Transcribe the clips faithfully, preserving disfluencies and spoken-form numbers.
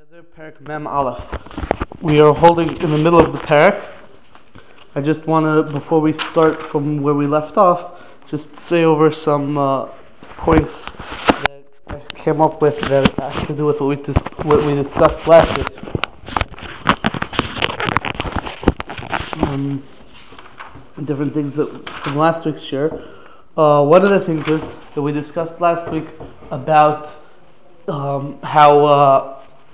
Ezer, Parak Mem Aleph. We are holding in the middle of the parak. I just want to, before we start from where we left off, just say over some uh, points that I came up with that have to do with what we dis- what we discussed last week. Um, different things that from last week's share. Uh, one of the things is that we discussed last week about um, how. Uh,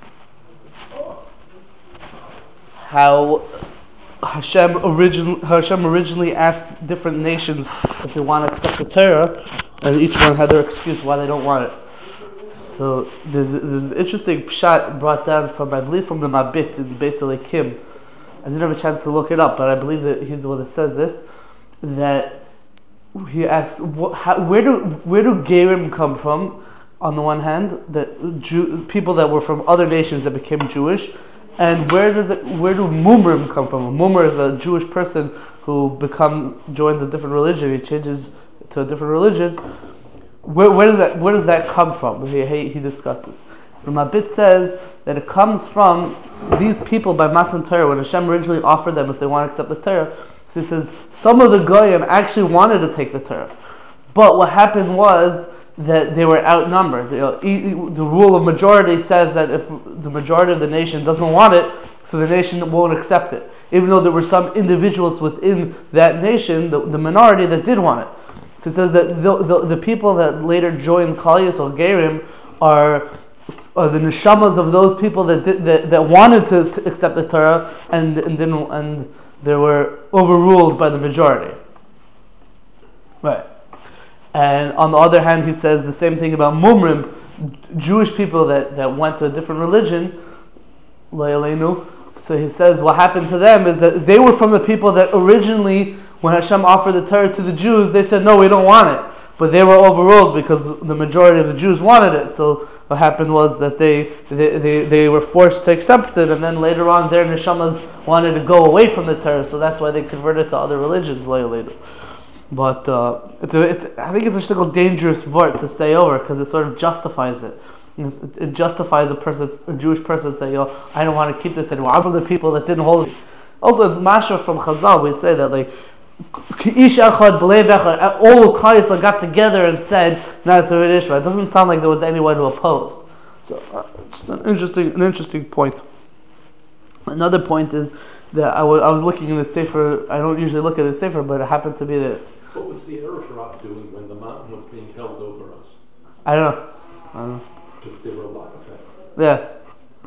How Hashem, origin, Hashem originally asked different nations if they want to accept the Torah, and each one had their excuse why they don't want it. So there's there's an interesting pshat brought down from, I believe, from the Mabit in Beis Elikim. I didn't have a chance to look it up, but I believe that he's the one that says this. That he asks, wh- how, where do where do Gerim come from? On the one hand, that Jew, people that were from other nations that became Jewish. And where does it? Where do mumrim come from? A mumr is a Jewish person who become joins a different religion. He changes to a different religion. Where, where does that? Where does that come from? He, he, he discusses. So Mabit says that it comes from these people by Matan Torah when Hashem originally offered them if they want to accept the Torah. So he says some of the goyim actually wanted to take the Torah, but what happened was that they were outnumbered. You know, the rule of majority says that if the majority of the nation doesn't want it, so the nation won't accept it. Even though there were some individuals within that nation, the, the minority that did want it. So it says that the, the, the people that later joined Klal Yisrael, Gerim, are, are the neshamas of those people that did, that, that wanted to, to accept the Torah and, and didn't, and they were overruled by the majority. Right. And on the other hand, he says the same thing about Mumrim, Jewish people that, that went to a different religion, Layalenu. So he says what happened to them is that they were from the people that originally, when Hashem offered the Torah to the Jews, they said, no, we don't want it. But they were overruled because the majority of the Jews wanted it. So what happened was that they they, they, they were forced to accept it, and then later on their neshamas wanted to go away from the Torah, so that's why they converted to other religions, Layalenu. But uh, it's a, it's, I think it's a shtickle dangerous word to say over because it sort of justifies it. It, it justifies a person, a Jewish person, saying, "Yo, I don't want to keep this anymore. I'm from the people that didn't hold it." Also, it's masha from Chazal. We say that like ish echad b'leiv echad, all of Klal Yisrael got together and said, "Nazir Ishma." It doesn't sound like there was anyone who opposed. So, uh, it's an interesting, an interesting point. Another point is that I, w- I was looking in the sefer. I don't usually look at the sefer, but it happened to be that. What was the Erephrat doing when the mountain was being held over us? I don't know. I don't know. Because there were a lot of that. Yeah.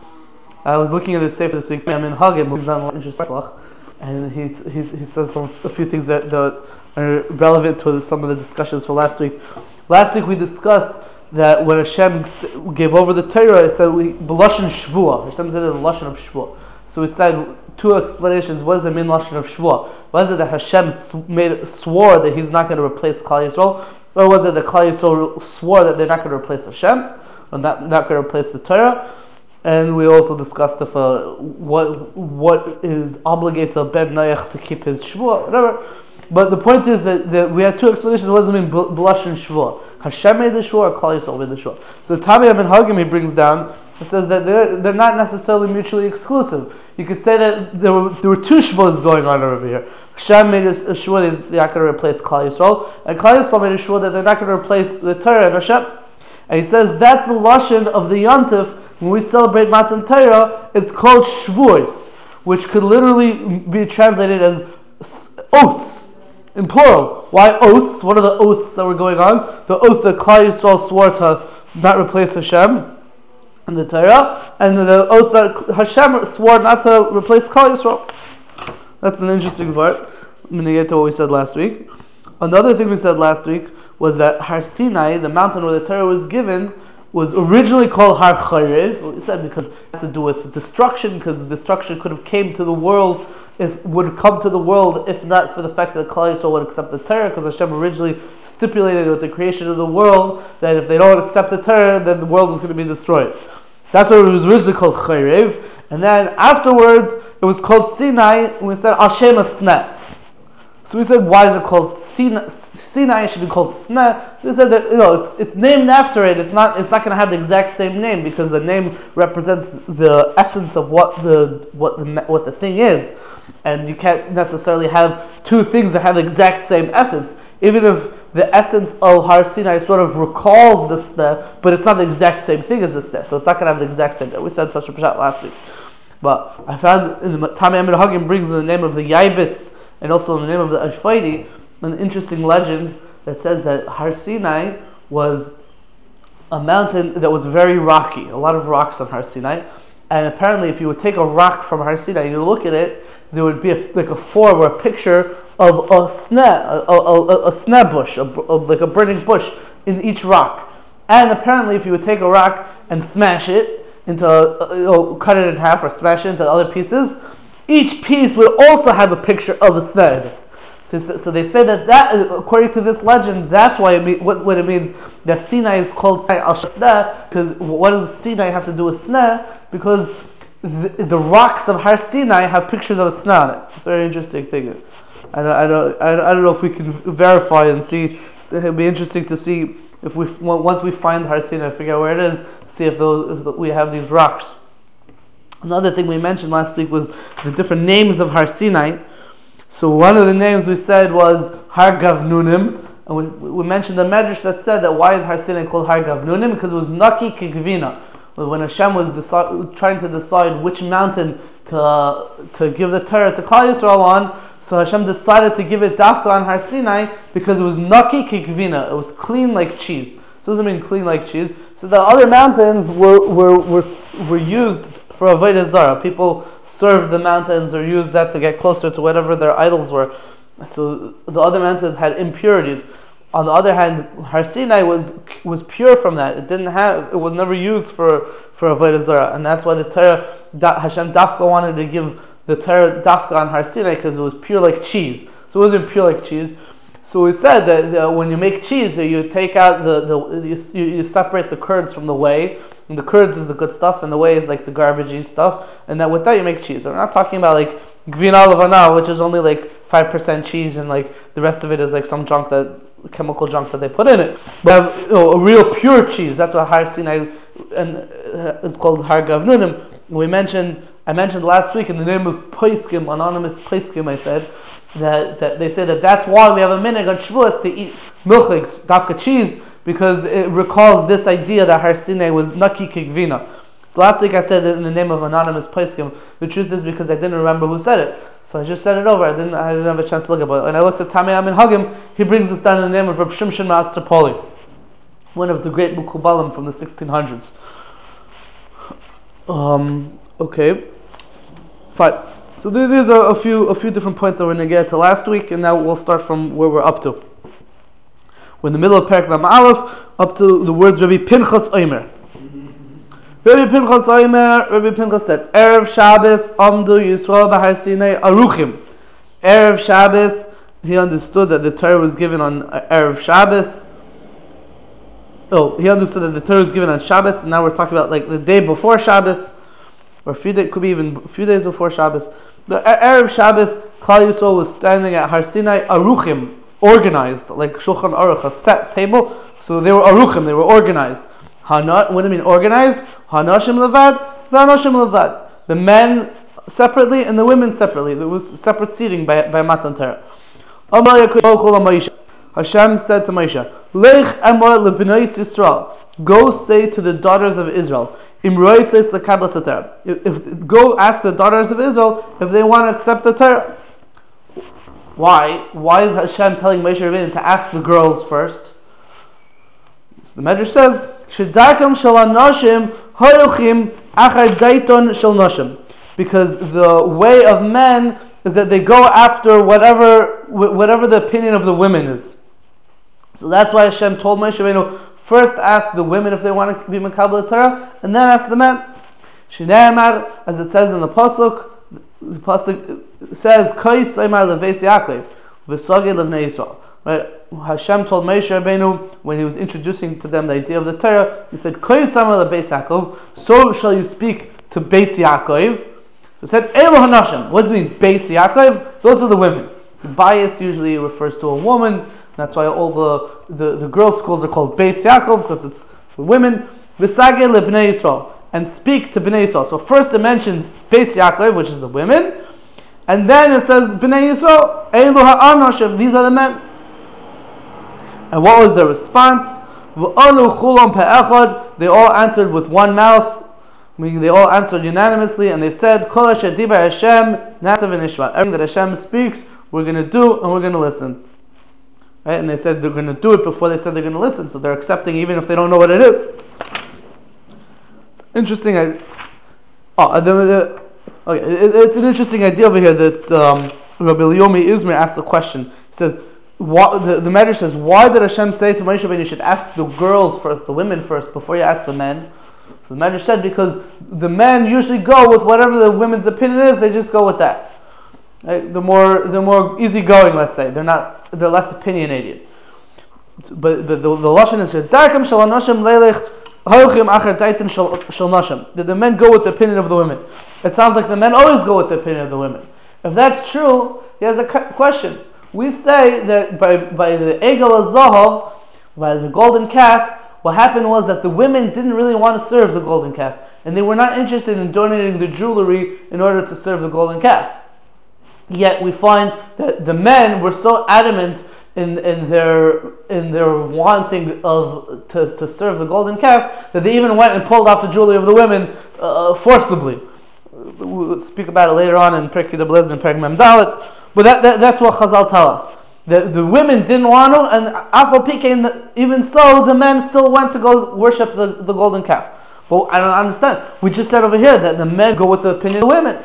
I was looking at the sefer this week. I'm in Hagim, who's on interest, and he's, he's, he says some a few things that, that are relevant to some of the discussions for last week. Last week we discussed that when Hashem gave over the Torah, it said we b'lashon shvua. Hashem said it in the lashon of shvua. So we said two explanations. What does it mean, lashon of shvua? Was it that Hashem made swore that He's not going to replace Klal Yisrael, or was it that Klal Yisrael swore that they're not going to replace Hashem, or not not going to replace the Torah? And we also discussed if uh, what what is obligates a ben noach to keep his shvua, whatever. But the point is that, that we had two explanations. What does it mean, b'lashon shvua? Hashem made the shvua, or Klal Yisrael made the shvua? So Tami ben Hagim he brings down. It says that they're, they're not necessarily mutually exclusive. You could say that there were there were two shvuas going on over here. Hashem made a, a shvua that they're not going to replace Klal Yisrael, and Klal Yisrael made a shvua that they're not going to replace the Torah and Hashem. And he says that's the lashon of the Yontif when we celebrate Matan Torah. It's called shvuos, which could literally be translated as oaths in plural. Why oaths? What are the oaths that were going on? The oath that Klal Yisrael swore to not replace Hashem and the Torah, and the oath that Hashem swore not to replace Klal Yisrael. That's an interesting part. I'm going to get to what we said last week. Another thing we said last week was that Har Sinai, the mountain where the Torah was given, was originally called Har Charev. We said because it has to do with destruction, because destruction could have came to the world, if would come to the world if not for the fact that Klal Yisrael would accept the Torah, because Hashem originally stipulated with the creation of the world that if they don't accept the Torah, then the world is going to be destroyed. So that's what it was originally called Charev, and then afterwards it was called Sinai, and we said Al Shem Asneh. So we said, why is it called Sinai? Sinai should be called Sneh. So we said that, you know, it's, it's named after it. It's not it's not going to have the exact same name because the name represents the essence of what the what the what the thing is, and you can't necessarily have two things that have the exact same essence. Even if the essence of Har Sinai sort of recalls the Sneh, but it's not the exact same thing as the Sneh, so it's not going to have the exact same. We said such a pshat last week, but I found in the Tamei Minhagim brings the name of the Yaibitz and also in the name of the Ashfaidi, an interesting legend that says that Har Sinai was a mountain that was very rocky, a lot of rocks on Har Sinai, and apparently if you would take a rock from Har Sinai and you look at it, there would be a, like a form or a picture of a sneh, a, a, a, a sneh bush, a, a, like a burning bush in each rock. And apparently if you would take a rock and smash it into, uh, you know, cut it in half or smash it into other pieces, each piece would also have a picture of a sneh in it. So, so they say that, that, according to this legend, that's why it mean, what, what it means that Sinai is called Sinai al-Sneh, because what does Sinai have to do with Sneh? Because the, the rocks of Har Sinai have pictures of a Sneh on it. It's a very interesting thing. I don't, I don't, I don't know if we can verify and see. It'll be interesting to see if we once we find Har Sinai, figure out where it is, see if, those, if we have these rocks. Another thing we mentioned last week was the different names of Har Sinai. So one of the names we said was Har Gavnunim, and we, we mentioned the medrash that said that why is Har Sinai called Har Gavnunim? Because it was Naki Kigvina. When Hashem was decide, trying to decide which mountain to to give the Torah to Klal Yisrael on, so Hashem decided to give it Dafka on Har Sinai because it was Naki Kigvina. It was clean like cheese. So it doesn't mean clean like cheese. So the other mountains were were were, were used for Avodah Zarah. People served the mountains or used that to get closer to whatever their idols were. So the other mountains had impurities. On the other hand, Har Sinai was was pure from that. It didn't have. It was never used for for Avodah Zarah, and that's why the Torah Hashem Dafka wanted to give the Torah Dafka on Har Sinai because it was pure like cheese. So it wasn't pure like cheese. So we said that uh, when you make cheese, uh, you take out the the you, you separate the curds from the whey. And the curds is the good stuff, and the whey is like the garbagey stuff. And that with that you make cheese. So we're not talking about like Gvina Levana, which is only like five percent cheese, and like the rest of it is like some junk that chemical junk that they put in it. But you know, a real pure cheese. That's what Har Sinai and uh, is called Har Gavnunim. We mentioned I mentioned last week in the name of Poskim, anonymous Poskim. I said that, that they say that that's why we have a minhag on Shavuos to eat milchiks, dafka cheese, because it recalls this idea that Har Sinai was Naki Kigvina. So last week I said it in the name of anonymous Poskim. The truth is because I didn't remember who said it, so I just said it over. I didn't. I didn't have a chance to look at it. And I looked at Tamei Minhagim. He brings this down in the name of Reb Shimshon Master Poli, one of the great Mukubalim from the sixteen hundreds. Um. Okay. Fine. So there's a, a few a few different points that we're going to get to last week, and now we'll start from where we're up to. We're in the middle of Perek Mem Aleph, up to the words Rabbi Pinchas Omer. Rabbi Pinchas Omer, Rabbi Pinchas said, Erev Shabbos, Amdu Yisrael B'Har Sinai Aruchim. Erev Shabbos, he understood that the Torah was given on Erev Shabbos. Oh, he understood that the Torah was given on Shabbos, and now we're talking about like the day before Shabbos, or a few days, could be even a few days before Shabbos. The Erev Shabbos, Klal Yisrael was standing at Har Sinai Aruchim, organized, like Shulchan Aruch, a set table. So they were Aruchim, they were organized. Hana, what do you mean organized? Hanashim levad, v'hanashim levad. The men separately and the women separately. There was separate seating by by Matan Torah. Hashem said to Moshe, Lech amar lebnei Yisrael. Go say to the daughters of Israel, Imroitzes lekablas haTorah. If go ask the daughters of Israel if they want to accept the Torah. Why? Why is Hashem telling Moshe Rabbeinu to ask the girls first? So the Medrash says, Shedarkam shel hanashim haruchim achar daiton shel nashim. Because the way of men is that they go after whatever whatever the opinion of the women is. So that's why Hashem told Moshe Rabbeinu, first ask the women if they want to be Mekabel Torah, and then ask the men. Shneimar, as it says in the pasuk, the pasuk says, "Kais Eimar leveis Yaakov, v'sogei levnei Yisrael." Right? Hashem told Moshe Rabbeinu when he was introducing to them the idea of the Torah, he said, "Kais Eimar leveis Yaakov, so shall you speak to Beis Yaakov." So it said, "Elo hanashim." What does it mean, Beis Yaakov? Those are the women. bias usually refers to a woman. That's why all the, the, the girls' schools are called Beis Yaakov, because it's for women. V'sage lebnei Yisrael, and speak to Bnei Yisrael. So first it mentions Beis Yaakov, which is the women, and then it says Bnei Yisrael, Eilu ha'anashim, these are the men. And what was the response? V'anu chulon pe'echad, they all answered with one mouth, meaning they all answered unanimously, and they said, Kol asher dibar Hashem nasav v'nishma. Everything that Hashem speaks, we're going to do, and we're going to listen. Right? And they said they're going to do it before they said they're going to listen, so they're accepting even if they don't know what it is. It's interesting. I, oh, the, the, okay, it, it's an interesting idea over here that um, Rabbi Yomi Izmir asked a question. He says, what, the, the Medrash says, why did Hashem say to Moshe Rabbeinu, you should ask the girls first, the women first, before you ask the men? So the Medrash said, because the men usually go with whatever the women's opinion is, they just go with that. Right? The more, the more easygoing, let's say, they're not, they're less opinionated. But, but the, the lashon is here. Darkam shel hanashim leilech hochim acher taitim shel nashim. Did the men go with the opinion of the women? It sounds like the men always go with the opinion of the women. If that's true, he has a question. We say that by by the Egel HaZahav, by the golden calf, what happened was that the women didn't really want to serve the golden calf, and they were not interested in donating the jewelry in order to serve the golden calf. Yet we find that the men were so adamant in, in their in their wanting of to, to serve the golden calf that they even went and pulled off the jewelry of the women uh, forcibly. We'll speak about it later on in Perek Yud Beis and Perek Mem Dalet. But that, that, that's what Chazal tell us. The, the women didn't want to, and Afal Pikein, even so, the men still went to go worship the, the golden calf. But I don't understand. We just said over here that the men go with the opinion of the women.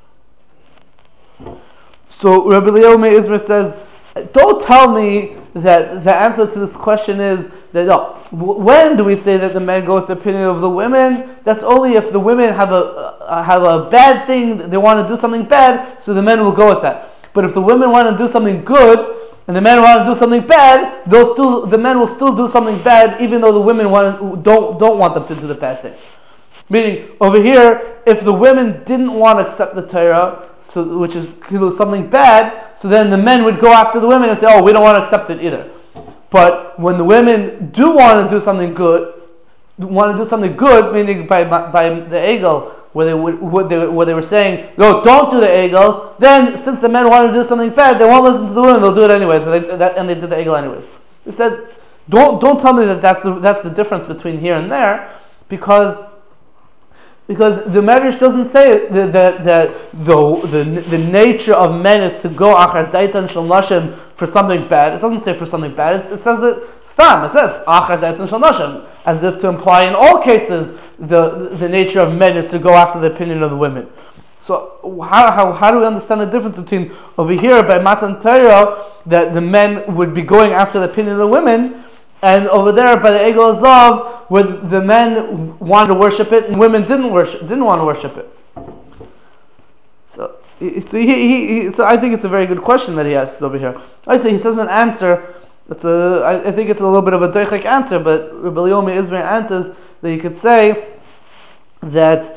So Rabbi Leo Me'izmer says, don't tell me that the answer to this question is that no. When do we say that the men go with the opinion of the women? That's only if the women have a uh, have a bad thing, they want to do something bad, so the men will go with that. But if the women want to do something good and the men want to do something bad, they'll still the men will still do something bad, even though the women want don't don't want them to do the bad thing. Meaning over here, if the women didn't want to accept the Torah, so which is something bad, so then the men would go after the women and say, "Oh, we don't want to accept it either." But when the women do want to do something good, want to do something good, meaning by by the Egel, where they would, where they, where they were saying, "No, don't do the Egel," then since the men want to do something bad, they won't listen to the women; they'll do it anyways, and they, that, and they did the Egel anyways. They said, "Don't don't tell me that that's the that's the difference between here and there," because. Because the Medrash doesn't say that, that, that the, the the nature of men is to go achar daitan shel nashim for something bad. It doesn't say for something bad. It, it says it stam. It says achar daitan shel nashim, as if to imply in all cases the the nature of men is to go after the opinion of the women. So how how how do we understand the difference between over here by Matan Torah that the men would be going after the opinion of the women, and over there by the Egel HaZahav, where the men wanted to worship it and women didn't worship, didn't want to worship it. So, so, he, he, he, so I think it's a very good question that he asks over here. I say he says an answer. It's a, I, I think it's a little bit of a doichek answer, but Rabbi Yomi Izmir answers that you could say that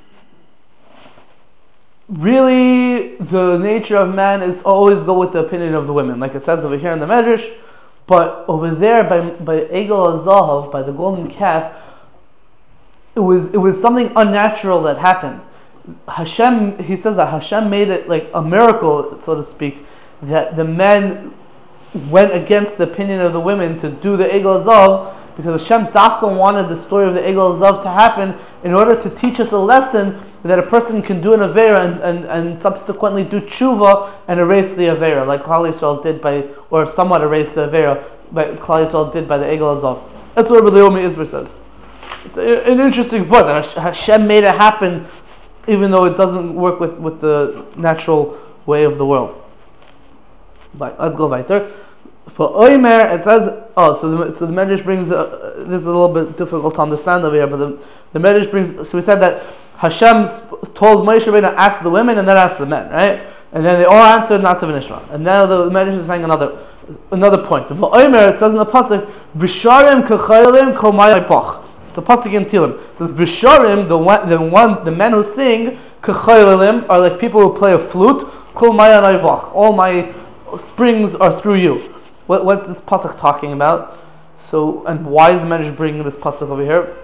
really the nature of man is to always go with the opinion of the women, like it says over here in the Medrash. But over there, by by Egel HaZahav, by the golden calf, it was it was something unnatural that happened. Hashem, he says that Hashem made it like a miracle, so to speak, that the men went against the opinion of the women to do the Egel HaZahav, because Hashem Dafka wanted the story of the Egel HaZahav to happen in order to teach us a lesson that a person can do an Avera and, and, and subsequently do Tshuva and erase the Avera, like Klal Yisrael did by, or somewhat erase the Avera, but Klal Yisrael did by the Egel HaZahav. That's what Rabbi Yomi Izmir says. It's a, an interesting thought that Hashem made it happen, even though it doesn't work with, with the natural way of the world. But let's go weiter. For Oimer, it says, oh, so the, so the Medrash brings, uh, this is a little bit difficult to understand over here, but the, the Medrash brings, so we said that Hashem told Moshe Rabbeinu to ask the women and then ask the men, right? And then they all answered Nasav Nishma. And now the Medrash is saying another another point. For Oimer, it says in the pasuk, Visharim k'chayalim kol mayai poch. It's a pasuk in Tilim. It says Visharim, the one, the one, the men who sing k'chayalim are like people who play a flute. Kol mayai poch. All my springs are through you. What, what's this pasuk talking about? So, and why is the Medrash bringing this pasuk over here?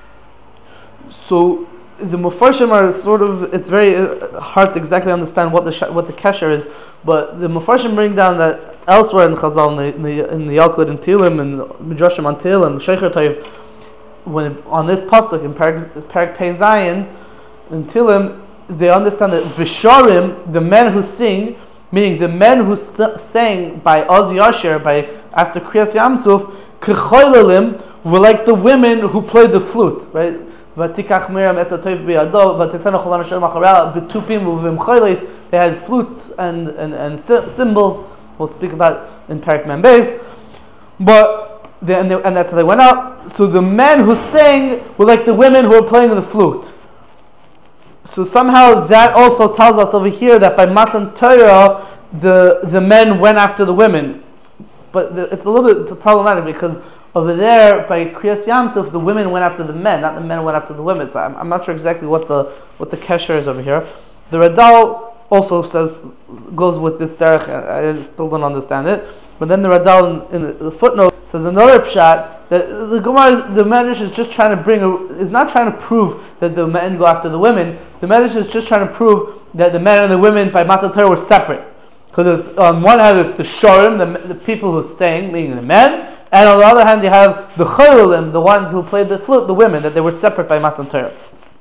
So, the Mefarshim are sort of, it's very uh, hard to exactly understand what the sh- what the kesher is, but the Mefarshim bring down that elsewhere in Chazal, in the, in the, in the Yalkut and Tehillim, and Midrashim on Tehillim, Sheikher Taiv, when on this pasuk in Parak Pei Zayin in Tehillim, they understand that Visharim, the men who sing, meaning the men who s- sang by Oz Yashir, by after Kriyas Yamsuf, K'choylalim, were like the women who played the flute, right? V'tikach Miriam esatoyv biyado, v'tetenu cholan asher machareh b'tupim u'v'mchoyles. They had flute and and and cymbals. We'll speak about in Parak Mem Beis. But they, and, they, and that's how they went out. So the men who sang were like the women who were playing the flute. So somehow that also tells us over here that by Matan Torah the the men went after the women. But the, it's a little bit problematic because over there by Kriyas Yamsuf the women went after the men, not the men went after the women. So I'm, I'm not sure exactly what the what the kesher is over here. The Radal also says goes with this derech. I, I still don't understand it. But then the Radal in, in the footnote says another pshat that the Gemara, the Medrash is just trying to bring a, is not trying to prove that the men go after the women. The Medrash is just trying to prove that the men and the women by Matan Torah were separate. Because on one hand it's the shorim, the, the people who sang, meaning the men, and on the other hand you have the cholim, the ones who played the flute, the women, that they were separate by Matan Torah.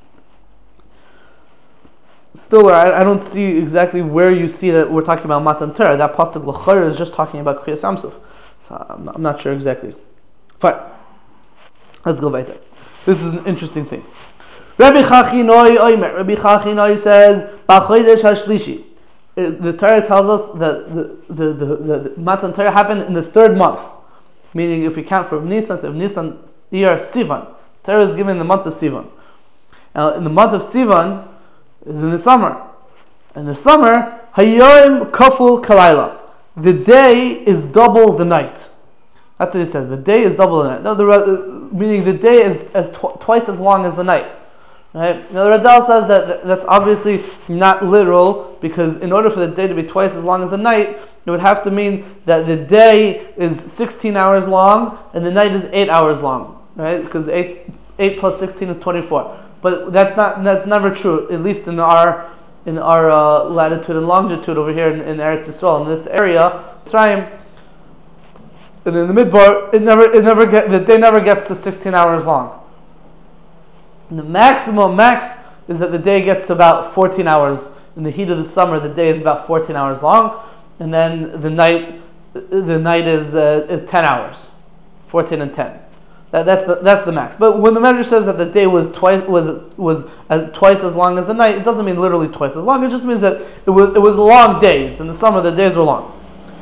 Still, I, I don't see exactly where you see that we're talking about Matan Torah. That pasuk l'chayr is just talking about Kriyas Yamsuf. So I'm not, I'm not sure exactly. Fine. Let's go weiter. This is an interesting thing. Rabbi Chachinoi Oimer. Rabbi Chachinoi says, B'chodesh hashlishi. The Torah tells us that the, the, the, the, the Matan Torah happened in the third month. Meaning, if we count from Nisan, so Nisan year Sivan. Torah is given in the month of Sivan. Now, in the month of Sivan is in the summer. In the summer, Hayyim Kaful Kalayla. The day is double the night. That's what he says. The day is double the night. No, the, uh, meaning the day is as tw- twice as long as the night. Right? Now the Radal says that th- that's obviously not literal, because in order for the day to be twice as long as the night, it would have to mean that the day is sixteen hours long and the night is eight hours long. Right? Because eight eight plus sixteen is twenty-four. But that's not that's never true. At least in our in our uh, latitude and longitude over here in, in Eretz Yisrael, in this area, Mitzrayim, and in the Midbar, it never it never get the day never gets to sixteen hours long. And the maximum max is that the day gets to about fourteen hours. In the heat of the summer, the day is about fourteen hours long, and then the night the night is uh, is ten hours, fourteen and ten. That, that's the that's the max. But when the Medrash says that the day was twice was was as, twice as long as the night, it doesn't mean literally twice as long. It just means that it was it was long days. In the summer, the days were long.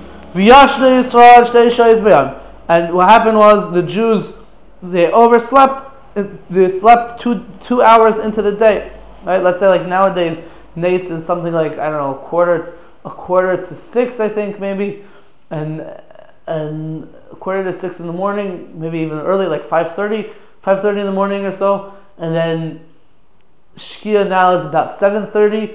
And what happened was the Jews, they overslept. They slept two two hours into the day. Right? Let's say like nowadays, Nate's is something like I don't know a quarter a quarter to six, I think maybe, and and a quarter to six in the morning, maybe even early, like five thirty, five thirty in the morning or so, and then Shkia now is about seven thirty.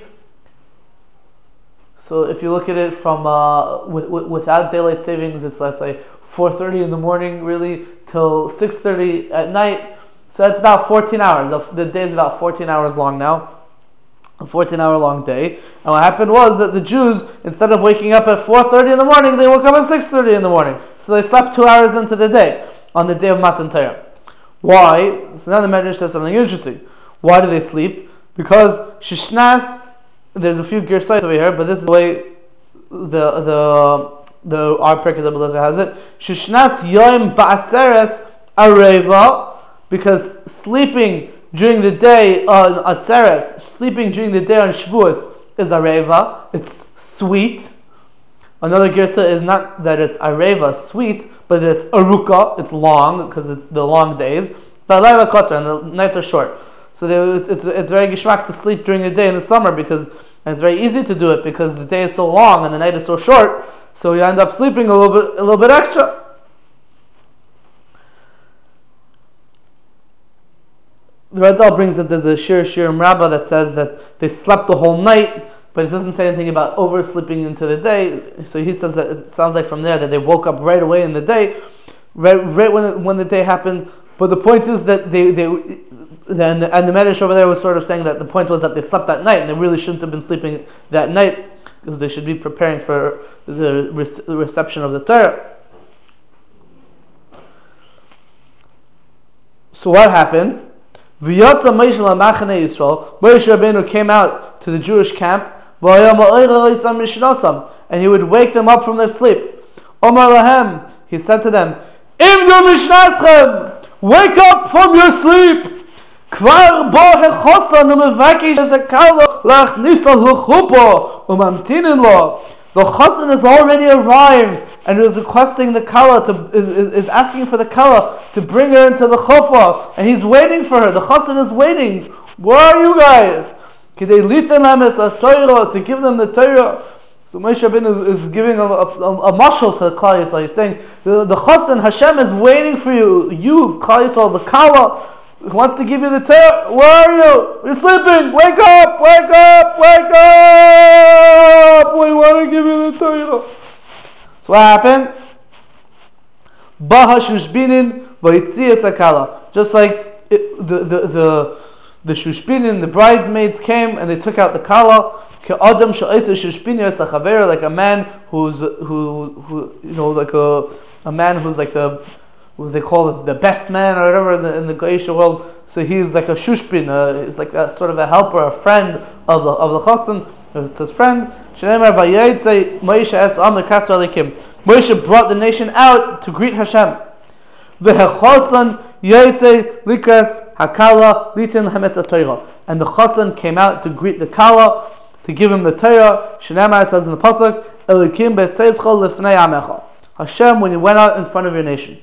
So if you look at it from uh, with, with, without daylight savings, it's let's say four thirty in the morning, really, till six thirty at night. So that's about fourteen hours. The, the day is about fourteen hours long now. A fourteen hour long day. And what happened was that the Jews, instead of waking up at four thirty in the morning, they woke up at six thirty in the morning. So they slept two hours into the day, on the day of Matan Torah. Why? So now the Medrash says something interesting. Why do they sleep? Because Shishnas, there's a few girsayos over here, but this is the way the the the our Pirkei Eliezer has it. Shishnas Yom Ba'atzeres Areva, because sleeping during the day on Atzeres, sleeping during the day on Shavuos is Areva, it's sweet. Another girsa is not that it's Areva, sweet, but it's Aruka, it's long, because it's the long days. But Laila Kotzer, and the nights are short. So they, it's it's very gishmak to sleep during the day in the summer, because and it's very easy to do it because the day is so long and the night is so short. So you end up sleeping a little bit, a little bit extra. The Radal brings that there's a Shir Shirim Rabbah that says that they slept the whole night but it doesn't say anything about oversleeping into the day. So he says that it sounds like from there that they woke up right away in the day, right, right when the, when the day happened. But the point is that they they and the, and the Medrash over there was sort of saying that the point was that they slept that night and they really shouldn't have been sleeping that night because they should be preparing for the re- reception of the Torah. So what happened? V'yatza Moshe l'machane Yisrael. Moshe Rabbeinu came out to the Jewish camp, and he would wake them up from their sleep. Omar lahem, he said to them, Imdu mishnaschem, wake up from your sleep. Kvar bo hechosan umevakish es hakala lachnisa l'chupo umamtinin lo. The chassan has already arrived and is requesting the kala to is, is asking for the kala to bring her into the chuppah, and he's waiting for her. The chassan is waiting. Where are you guys? To give them the Torah. So Moshe Rabbeinu is, is giving a, a, a, a mashal to Klal Yisrael. He's saying the, the chassan Hashem is waiting for you. You Klal Yisrael, the kala wants to give you the Torah. Where are you? You're sleeping. Wake up! Wake up! Wake up! We want to give you the Torah. So what happened? Baha shushbinin v'yitzias hakala. Just like it, the the the the shushbinin, the bridesmaids came and they took out the kala. Ke'adam she'oser shushbinin sachaver, like a man who's who who you know like a a man who's like the what they call it, the best man or whatever in the, in the Goyish world. So he's like a shushbin, uh, he's like a sort of a helper, a friend of the of the chassan, his friend. Shneimar vayetze Moshe es am lekasra alekim. Moshe brought the nation out to greet Hashem. V'hechasan yetze likras hakala litin hames Torah. And the chassan came out to greet the kala, to give him the Torah. Shneimar says in the pasuk, Elikim be'tzeizcha lifnei amecha. Hashem, when you went out in front of your nation.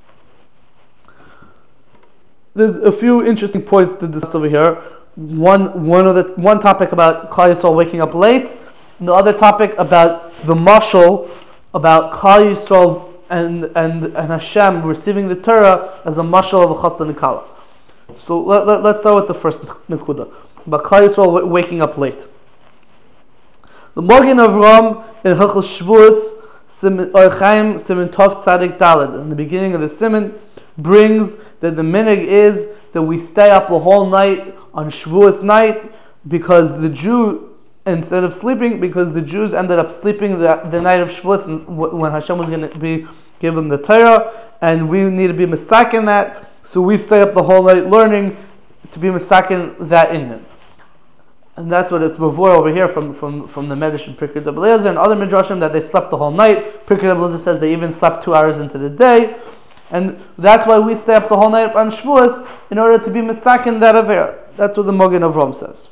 There's a few interesting points to discuss over here. One, one of the one topic about Klal Yisrael waking up late, and the other topic about the mashal about Klal Yisrael and and and Hashem receiving the Torah as a mashal of a chassan and kala. So let, let, let's start with the first nekuda about Klal Yisrael w- waking up late. The Magen Avraham in Hilchos Shavuos Orchaim Siman Tov Tzadik Daled, in the beginning of the Siman, brings that the minhag is that we stay up the whole night on Shavuos night because the Jew, instead of sleeping, because the Jews ended up sleeping the, the night of Shavuos when Hashem was going to be give them the Torah, and we need to be misaken that, so we stay up the whole night learning to be misaken that inyan. And that's what it's before over here from, from, from the Medrash and Pirkei Eliezer and other Midrashim, that they slept the whole night. Pirkei Eliezer says they even slept two hours into the day. And that's why we stay up the whole night on Shavuos, in order to be misaken that aver. That's what the Magen Avraham says.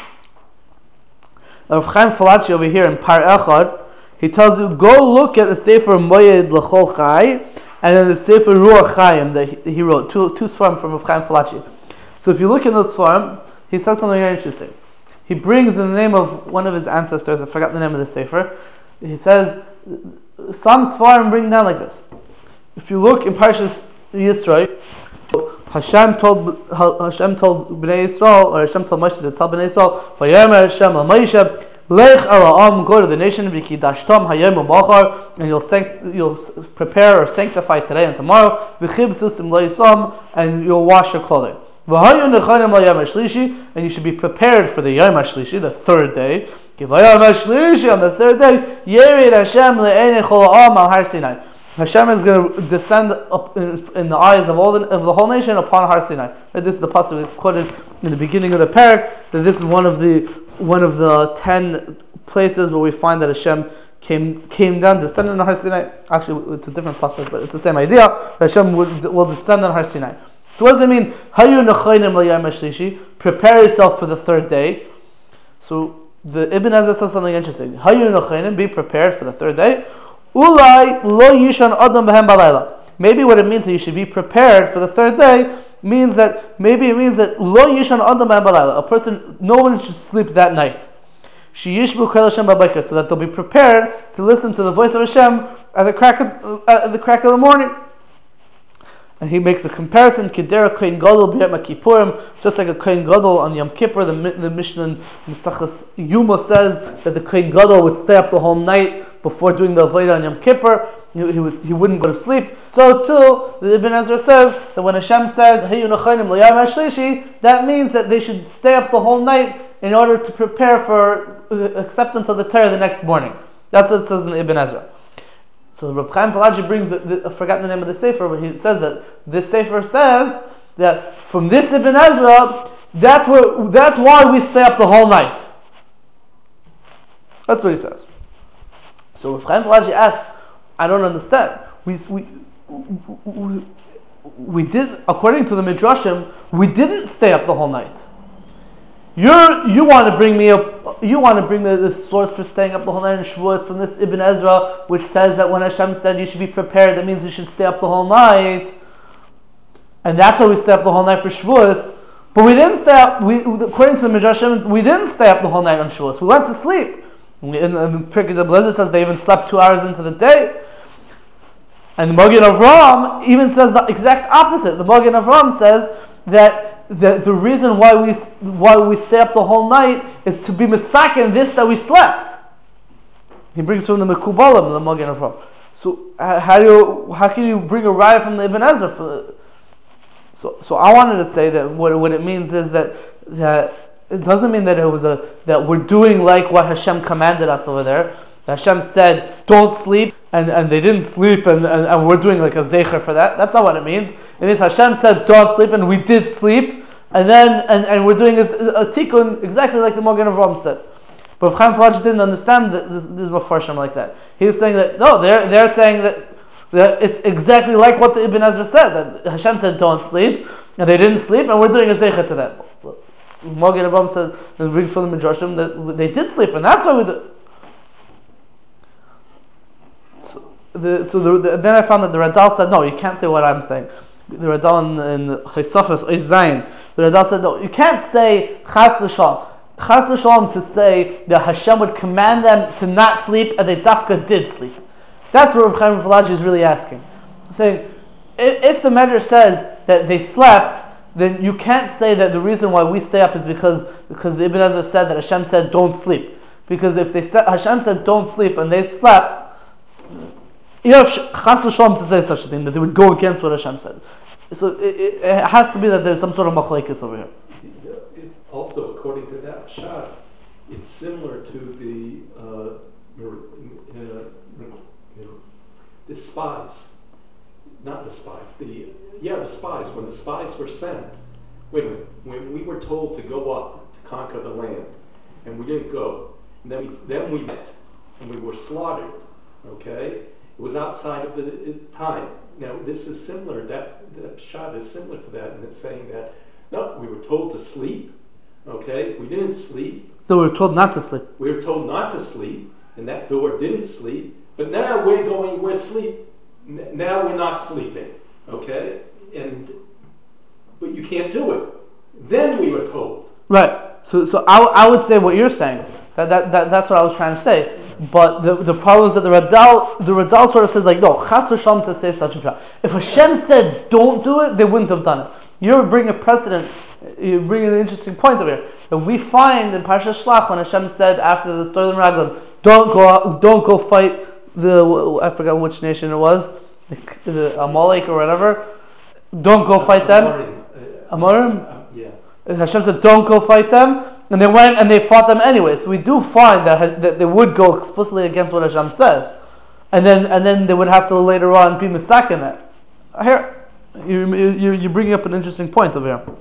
Rav Chaim Falachi over here in Par Echad, he tells you, go look at the Sefer Moyed L'chol Chai, and then the Sefer Ruach Chaim that he, he wrote, two, two svarim from Rav Chaim Falachi. So if you look in those svarim, he says something very interesting. He brings in the name of one of his ancestors, I forgot the name of the Sefer, he says, some svarim bring down like this. If you look in Parshas Yisro, Hashem told Hashem told Bnei Yisrael, or Hashem told Moshe to tell Bnei Yisrael, Vayomer Hashem al Moshe, Lech al ha'am, go to the nation, v'kidashtom hayom u'machar, and you'll sanct- you'll prepare or sanctify today and tomorrow, v'chibsusim lo yisam, and you'll wash your clothing. V'hayu nechanim lo yom hashlishi, and you should be prepared for the yom hashlishi, the third day. V'yom hashlishi, on the third day, Yerid Hashem le'enei chol ha'am al Har Sinai. Hashem is going to descend up in, in the eyes of all the, of the whole nation upon Har Sinai. Right, this is the pasuk is quoted in the beginning of the parak, that this is one of the one of the ten places where we find that Hashem came came down, descended on Har Sinai. Actually, it's a different pasuk, but it's the same idea. That Hashem would, will descend on Har Sinai. So what does it mean? Hayu nechayim l'yom hashlishi. Prepare yourself for the third day. So the Ibn Ezra says something interesting. Hayu nechayim, be prepared for the third day. Ulai lo yishan adam b'hem balayla. Maybe what it means that you should be prepared for the third day means that maybe it means that lo yishan adam b'hem balayla. A person, no one should sleep that night. She yishbu kol Hashem b'bayker, so that they'll be prepared to listen to the voice of Hashem at the crack of, at the crack of the morning. And he makes a comparison, Kedera Kohen Gadol b'Yom Kippurim, just like a Kohen Gadol on Yom Kippur. The, the Mishnah in Mesachas Yuma says that the Kohen Gadol would stay up the whole night before doing the Avodah on Yom Kippur. He, he, would, he wouldn't go to sleep. So too, the Ibn Ezra says that when Hashem said, Hey Yunachanim l'yam hashlishi, that means that they should stay up the whole night in order to prepare for acceptance of the Torah the next morning. That's what it says in the Ibn Ezra. So Rav Chaim Palaji brings, the, the, I forgot the name of the Sefer, but he says that this Sefer says that from this Ibn Ezra, that's, where, that's why we stay up the whole night. That's what he says. So Rav Chaim Palaji asks, I don't understand. We, we, we, we did, according to the Midrashim, we didn't stay up the whole night. You're, you want to bring me up, you want to bring me the source for staying up the whole night in Shavuos from this Ibn Ezra, which says that when Hashem said you should be prepared, that means you should stay up the whole night, and that's why we stay up the whole night for Shavuos. But we didn't stay up. We, according to the Midrashim, we didn't stay up the whole night on Shavuos. We went to sleep. In, in Pirkei Blazer says they even slept two hours into the day. And the Magen Avraham even says the exact opposite. The Magen Avraham says that the, the reason why we why we stay up the whole night is to be misaken this that we slept. He brings from the Mekubalim, the Magen Avraham. So uh, how do you, how can you bring a raya from the Ibn Ezra? For, so so I wanted to say that what what it means is that that it doesn't mean that it was a that we're doing like what Hashem commanded us over there. Hashem said, don't sleep, and, and they didn't sleep, and, and, and we're doing like a zecher for that. That's not what it means. It means Hashem said, don't sleep, and we did sleep, and then and, and we're doing a, a tikkun exactly like the Magen Avraham said. But if Chaim Palaji didn't understand that this, this is Mefarshim like that. He was saying that, no, they're they're saying that, that it's exactly like what the Ibn Ezra said, that Hashem said, don't sleep, and they didn't sleep, and we're doing a zecher to that. Magen Avraham said, and brings from the Midrashim that they did sleep, and that's why we do. The, so the, the, then I found that the Radal said, no, you can't say what I'm saying. The Radal in, in Haisafas Zayin, the Radal said, no, you can't say Chas v'Shalom. Chas v'Shalom to say that Hashem would command them to not sleep and they dafka did sleep. That's what Rav Chaim Palaji is really asking. Saying, if, if the Medrash says that they slept, then you can't say that the reason why we stay up is because because the Ibn Ezra said that Hashem said don't sleep. Because if they said, Hashem said don't sleep and they slept, you know, Chas v'Shalom to say such a thing, that they would go against what Hashem said. So it, it, it has to be that there's some sort of machlekes over here. It's also, according to that shot, it's similar to the uh, uh, you know, the spies, not the spies. The yeah, the spies. When the spies were sent, wait a minute. When we were told to go up to conquer the land, and we didn't go, and then we then we met, and we were slaughtered. Okay. It was outside of the time. Now, this is similar, that, that shot is similar to that, and it's saying that, no, we were told to sleep, okay? We didn't sleep. So we were told not to sleep. We were told not to sleep, and that door didn't sleep, but now we're going, we're sleep, N- now we're not sleeping, okay? And, but you can't do it. Then we were told. Right. So so I, I would say what you're saying. That, that, that That's what I was trying to say. But the, the problem is that the Radal the Radal sort of says like, no, Chas v'Shalom to say such a thing. If Hashem said don't do it, they wouldn't have done it. You're bringing a precedent, you're bringing an interesting point over here. That we find in Parashat Shlach when Hashem said after the story of the Raglim, don't go out, don't go fight the, I forgot which nation it was, the, the Amalek or whatever. Don't go fight them. Amorim? Uh, yeah. Hashem said don't go fight them. And they went and they fought them anyway. So we do find that, that they would go explicitly against what Hashem says, and then and then they would have to later on be misaken that. Here, you you you're bringing up an interesting point over here.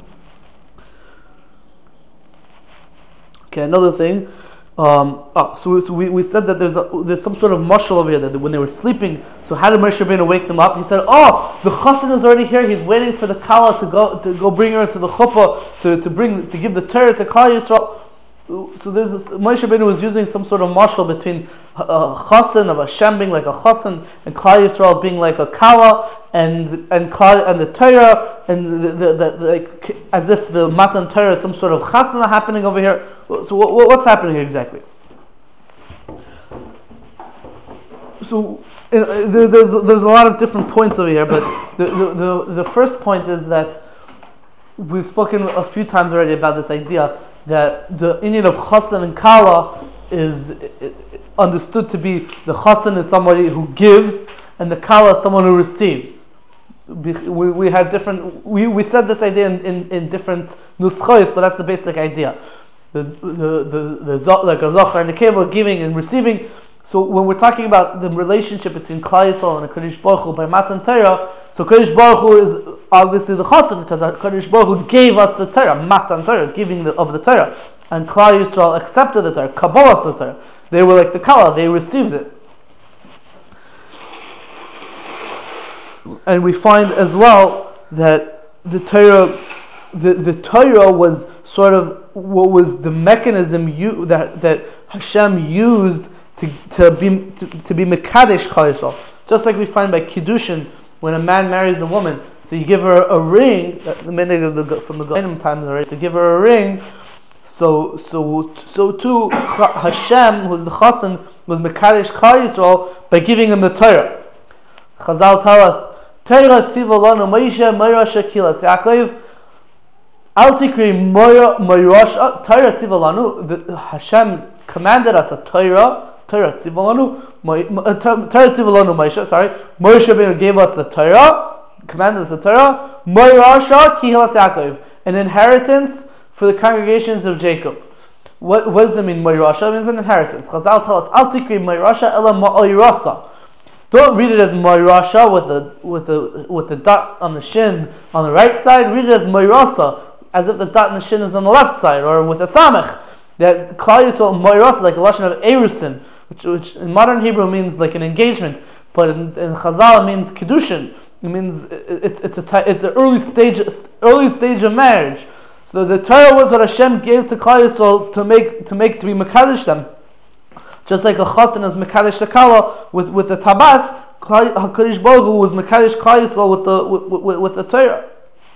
Okay, another thing. Um, oh, so, we, so we, we said that there's a, there's some sort of mashal over here that when they were sleeping. So how did Moshe Rabbeinu wake them up? He said, "Oh, the chassan is already here. He's waiting for the kala to go to go bring her into the chuppah to, to bring to give the Torah to Klal Yisrael." So, so there's this, Moshe Rabbeinu was using some sort of mashal between a chassan of Hashem being like a chassan and Klal Yisrael being like a kala, and and Klal, and the Torah, and the, the, the, the, like as if the Matan Torah is some sort of chasana happening over here. So what, what's happening exactly? So uh, there, there's there's a lot of different points over here, but the, the, the, the first point is that we've spoken a few times already about this idea that the inyan of Chassan and Kala is understood to be the Chassan is somebody who gives and the Kala is someone who receives. We, we had different, we, we said this idea in, in, in different nuschos, but that's the basic idea. The, the, the, the, like a Zohar and a Keva, giving and receiving. So when we're talking about the relationship between Klal Yisrael and the Kadosh Baruch Hu by Matan Torah, so Kadosh Baruch Hu is obviously the Chassan because Kadosh Baruch Hu gave us the Torah, Matan Torah, giving the, of the Torah, and Klal Yisrael accepted the Torah, Kabbalah the Torah. They were like the Kala, they received it. And we find as well that the Torah, the, the Torah was sort of what was the mechanism you, that that Hashem used to to be to, to be Mekadesh Klal Yisrael. Just like we find by Kiddushin, when a man marries a woman, so you give her a ring. The minute of the from the Goyim times, right? To give her a ring. So so so too Hashem, who's the Chassan, was Mekadesh Klal Yisrael by giving him the Torah. Chazal tell us, Torah tziva lanu Moshe Moirasha Kilas Yaakov. Al tikri Moirasha Torah tziva lanu. Hashem commanded us a Torah. Torah tziva lanu. Torah tziva lanu Moshe. Sorry, Moshe Rabbeinu gave us the Torah. Commanded us the Torah. Moirasha Kilas Yaakov, an inheritance for the congregations of Jacob. What, what does it mean? Moirasha means an inheritance. Chazal tell us, Al tikri Moirasha ela Moirasa. Don't read it as Moirasha with the with the with the dot on the shin on the right side. Read it as Moirasa, as if the dot on the shin is on the left side, or with a samech. That Klal Yisrael Moirasa, like a lashon of erusin, which, which in modern Hebrew means like an engagement, but in, in Chazal it means kiddushin. It means it's it's a it's an early stage early stage of marriage. So the Torah was what Hashem gave to Klal Yisrael to make to make to be mekadesh them. Just like a Chassan is Mekadesh Shekala with, with the Tabas, HaKadosh Baruch Hu was Mekadesh Klal Yisrael with the with, with, with the Torah.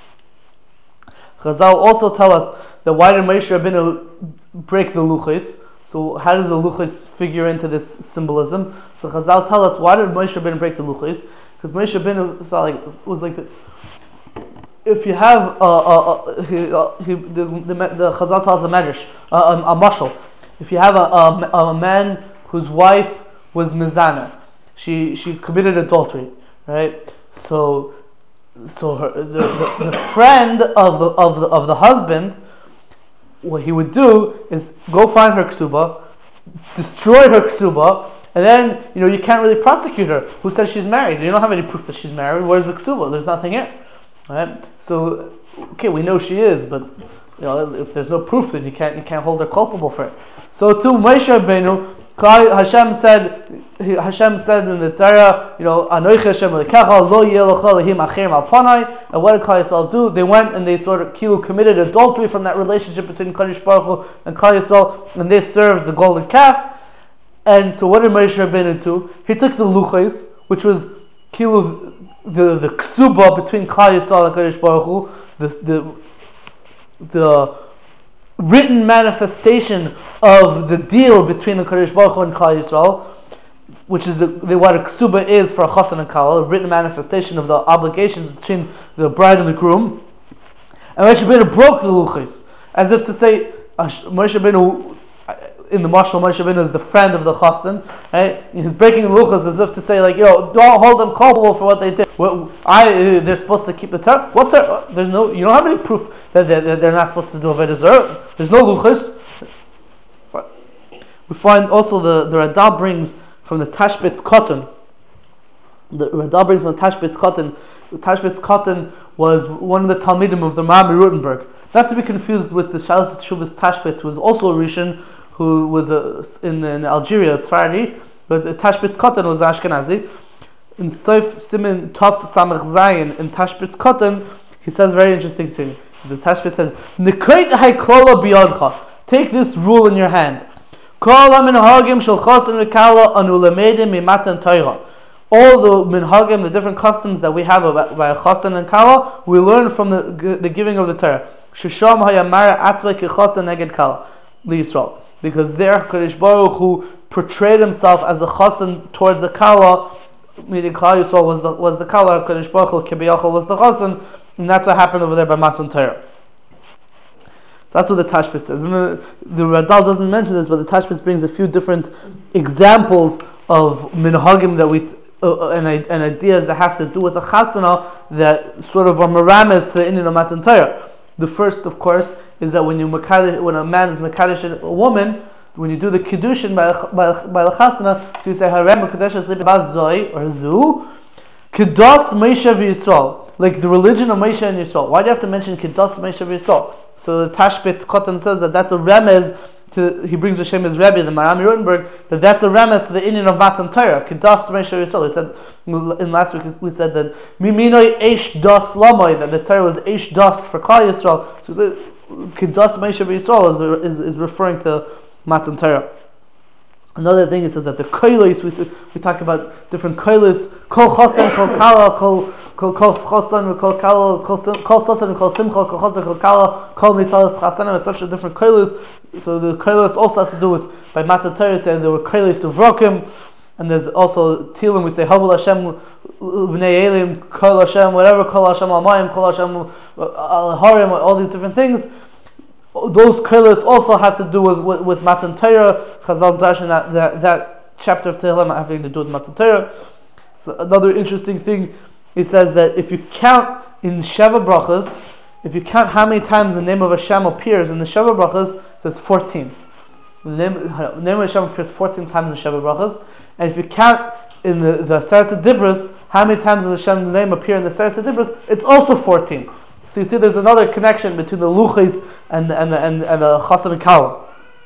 Chazal also tell us that why did Moshe Rabbeinu break the Luchos? So how does the Luchos figure into this symbolism? So Chazal tell us why did Moshe Rabbeinu break the Luchos? Because Moshe Rabbeinu thought like it was like this. If you have a, a, a, he, a, he, the, the, the Chazal tells a medrash, a, a, a mashal. If you have a, a, a man whose wife was mizana, she she committed adultery, right? So so her, the, the, the friend of the of the of the husband, what he would do is go find her ksuba, destroy her ksuba, and then you know you can't really prosecute her. Who says she's married? You don't have any proof that she's married. Where's the ksuba? There's nothing here, right? So okay, we know she is, but you know if there's no proof, then you can't you can't hold her culpable for it. So to Moshe Rabbeinu, Hashem said, Hashem said in the Torah, you know, Anoich Hashem Elokecha lo yeh lecha lehim acherim al panai. And what did Klal Yisrael do? They went and they sort of kilu committed adultery from that relationship between Kadosh Baruch Hu and Klal Yisrael, and they served the golden calf. And so what did Moshe Rabbeinu do? He took the luchos, which was kilu the the ksuba between Klal Yisrael and Kadosh Baruch Hu, the the the written manifestation of the deal between the Kadosh Baruch Hu and Klal Yisrael, which is the, the what a ksuba is for a chassan and kala, a written manifestation of the obligations between the bride and the groom. And Moshe Rabbeinu broke the luchos, as if to say, Moshe Rabbeinu, in the mashal, Moshe Rabbeinu is the friend of the chassan, right? He's breaking the luchos as if to say, like, yo, don't hold them culpable for what they did. Well, I, uh, they're supposed to keep the Torah. What Torah? There's no, you don't have any proof that they're, they're not supposed to do avodah zarah. There's no luchos. We find also the, the Radal brings from the Tashbetz Cotton. The Radal brings from the Tashbetz Cotton. The Tashbetz Cotton was one of the Talmidim of the Rami Rutenberg. Not to be confused with the Shalos Teshuvos Tashbetz, who was also a Rishon, who was a, in, in Algeria, a Sephardi, but the Tashbetz Cotton was Ashkenazi. In Sof Simin Tov Samach Zayin in Tashbetz Cotton, he says very interesting thing. The Tashbetz says, "Nekoit hayklola biyadcha." Take this rule in your hand. Kol minhagim shel chasen v'kala anu lemedim mimatan Torah. All the minhagim, the different customs that we have by a chasen and kala, we learn from the the giving of the Torah. Shesham hayamara atzvei kechasen neged kala liYisrael, because there Kadosh Baruch Hu portrayed himself as a chasen towards the kala meaning Klal Yisrael was the was the Kala, Kadosh Baruch Hu Kibiyachol was the Chassan, and that's what happened over there by Matan Torah. So that's what the Tashbitz says. And the, the Radal doesn't mention this, but the Tashbitz brings a few different examples of minhagim that we uh, and, and ideas that have to do with the chasana that sort of are merames to the Inyan of Matan Torah. The first, of course, is that when you mekadesh, when a man is mekadesh a woman, when you do the kiddushin by by, by the chasana, so you say harem mekadesh zoi or zu kedos Moshe v'Yisrael, like the religion of Moshe and Yisrael. Why do you have to mention kedos Moshe v'Yisrael? So the Tashbitz Kotan says that that's a remez to, he brings Hashem as Rebbe, the Marami Rutenberg, that that's a remez to the Inyan of Matan Torah. Kedas Moshe Yisrael. We said in last week we said that Miminoi Eish Das Lamoy, that the Torah was Eish Das for Klal Yisrael. So we said Kedas Moshe Yisrael is, is is referring to Matan Torah. Another thing, it says that the koilos, we we talk about different koilos, kol chosan, kol kala, kol kol kol chosan, kol kala, kol kol chosan, kol simcha, kol chosan, kol kala, kol mitzalas chasanim. It's such a different koilos. So the koilos also has to do with by Matan Torah saying there were koilos of rokim, and there's also tilim. We say havul Hashem b'nei elim, kol Hashem, whatever, kol Hashem al mayim, kol Hashem al harim, all these different things. Those koilos also have to do with with, with Matan Torah. Chazal darshan that, that that chapter of Tehillim having to do with Matan Torah. So another interesting thing, he says that if you count in Sheva Brachas, if you count how many times the name of Hashem appears in the Sheva Brachas, there's fourteen. The name, the name of Hashem appears fourteen times in Sheva Brachas, and if you count in the the Seres Dibros, how many times does Hashem's name appear in the Seres Dibros? It's also fourteen. So you see, there's another connection between the luchis and and and and the chassan and kala.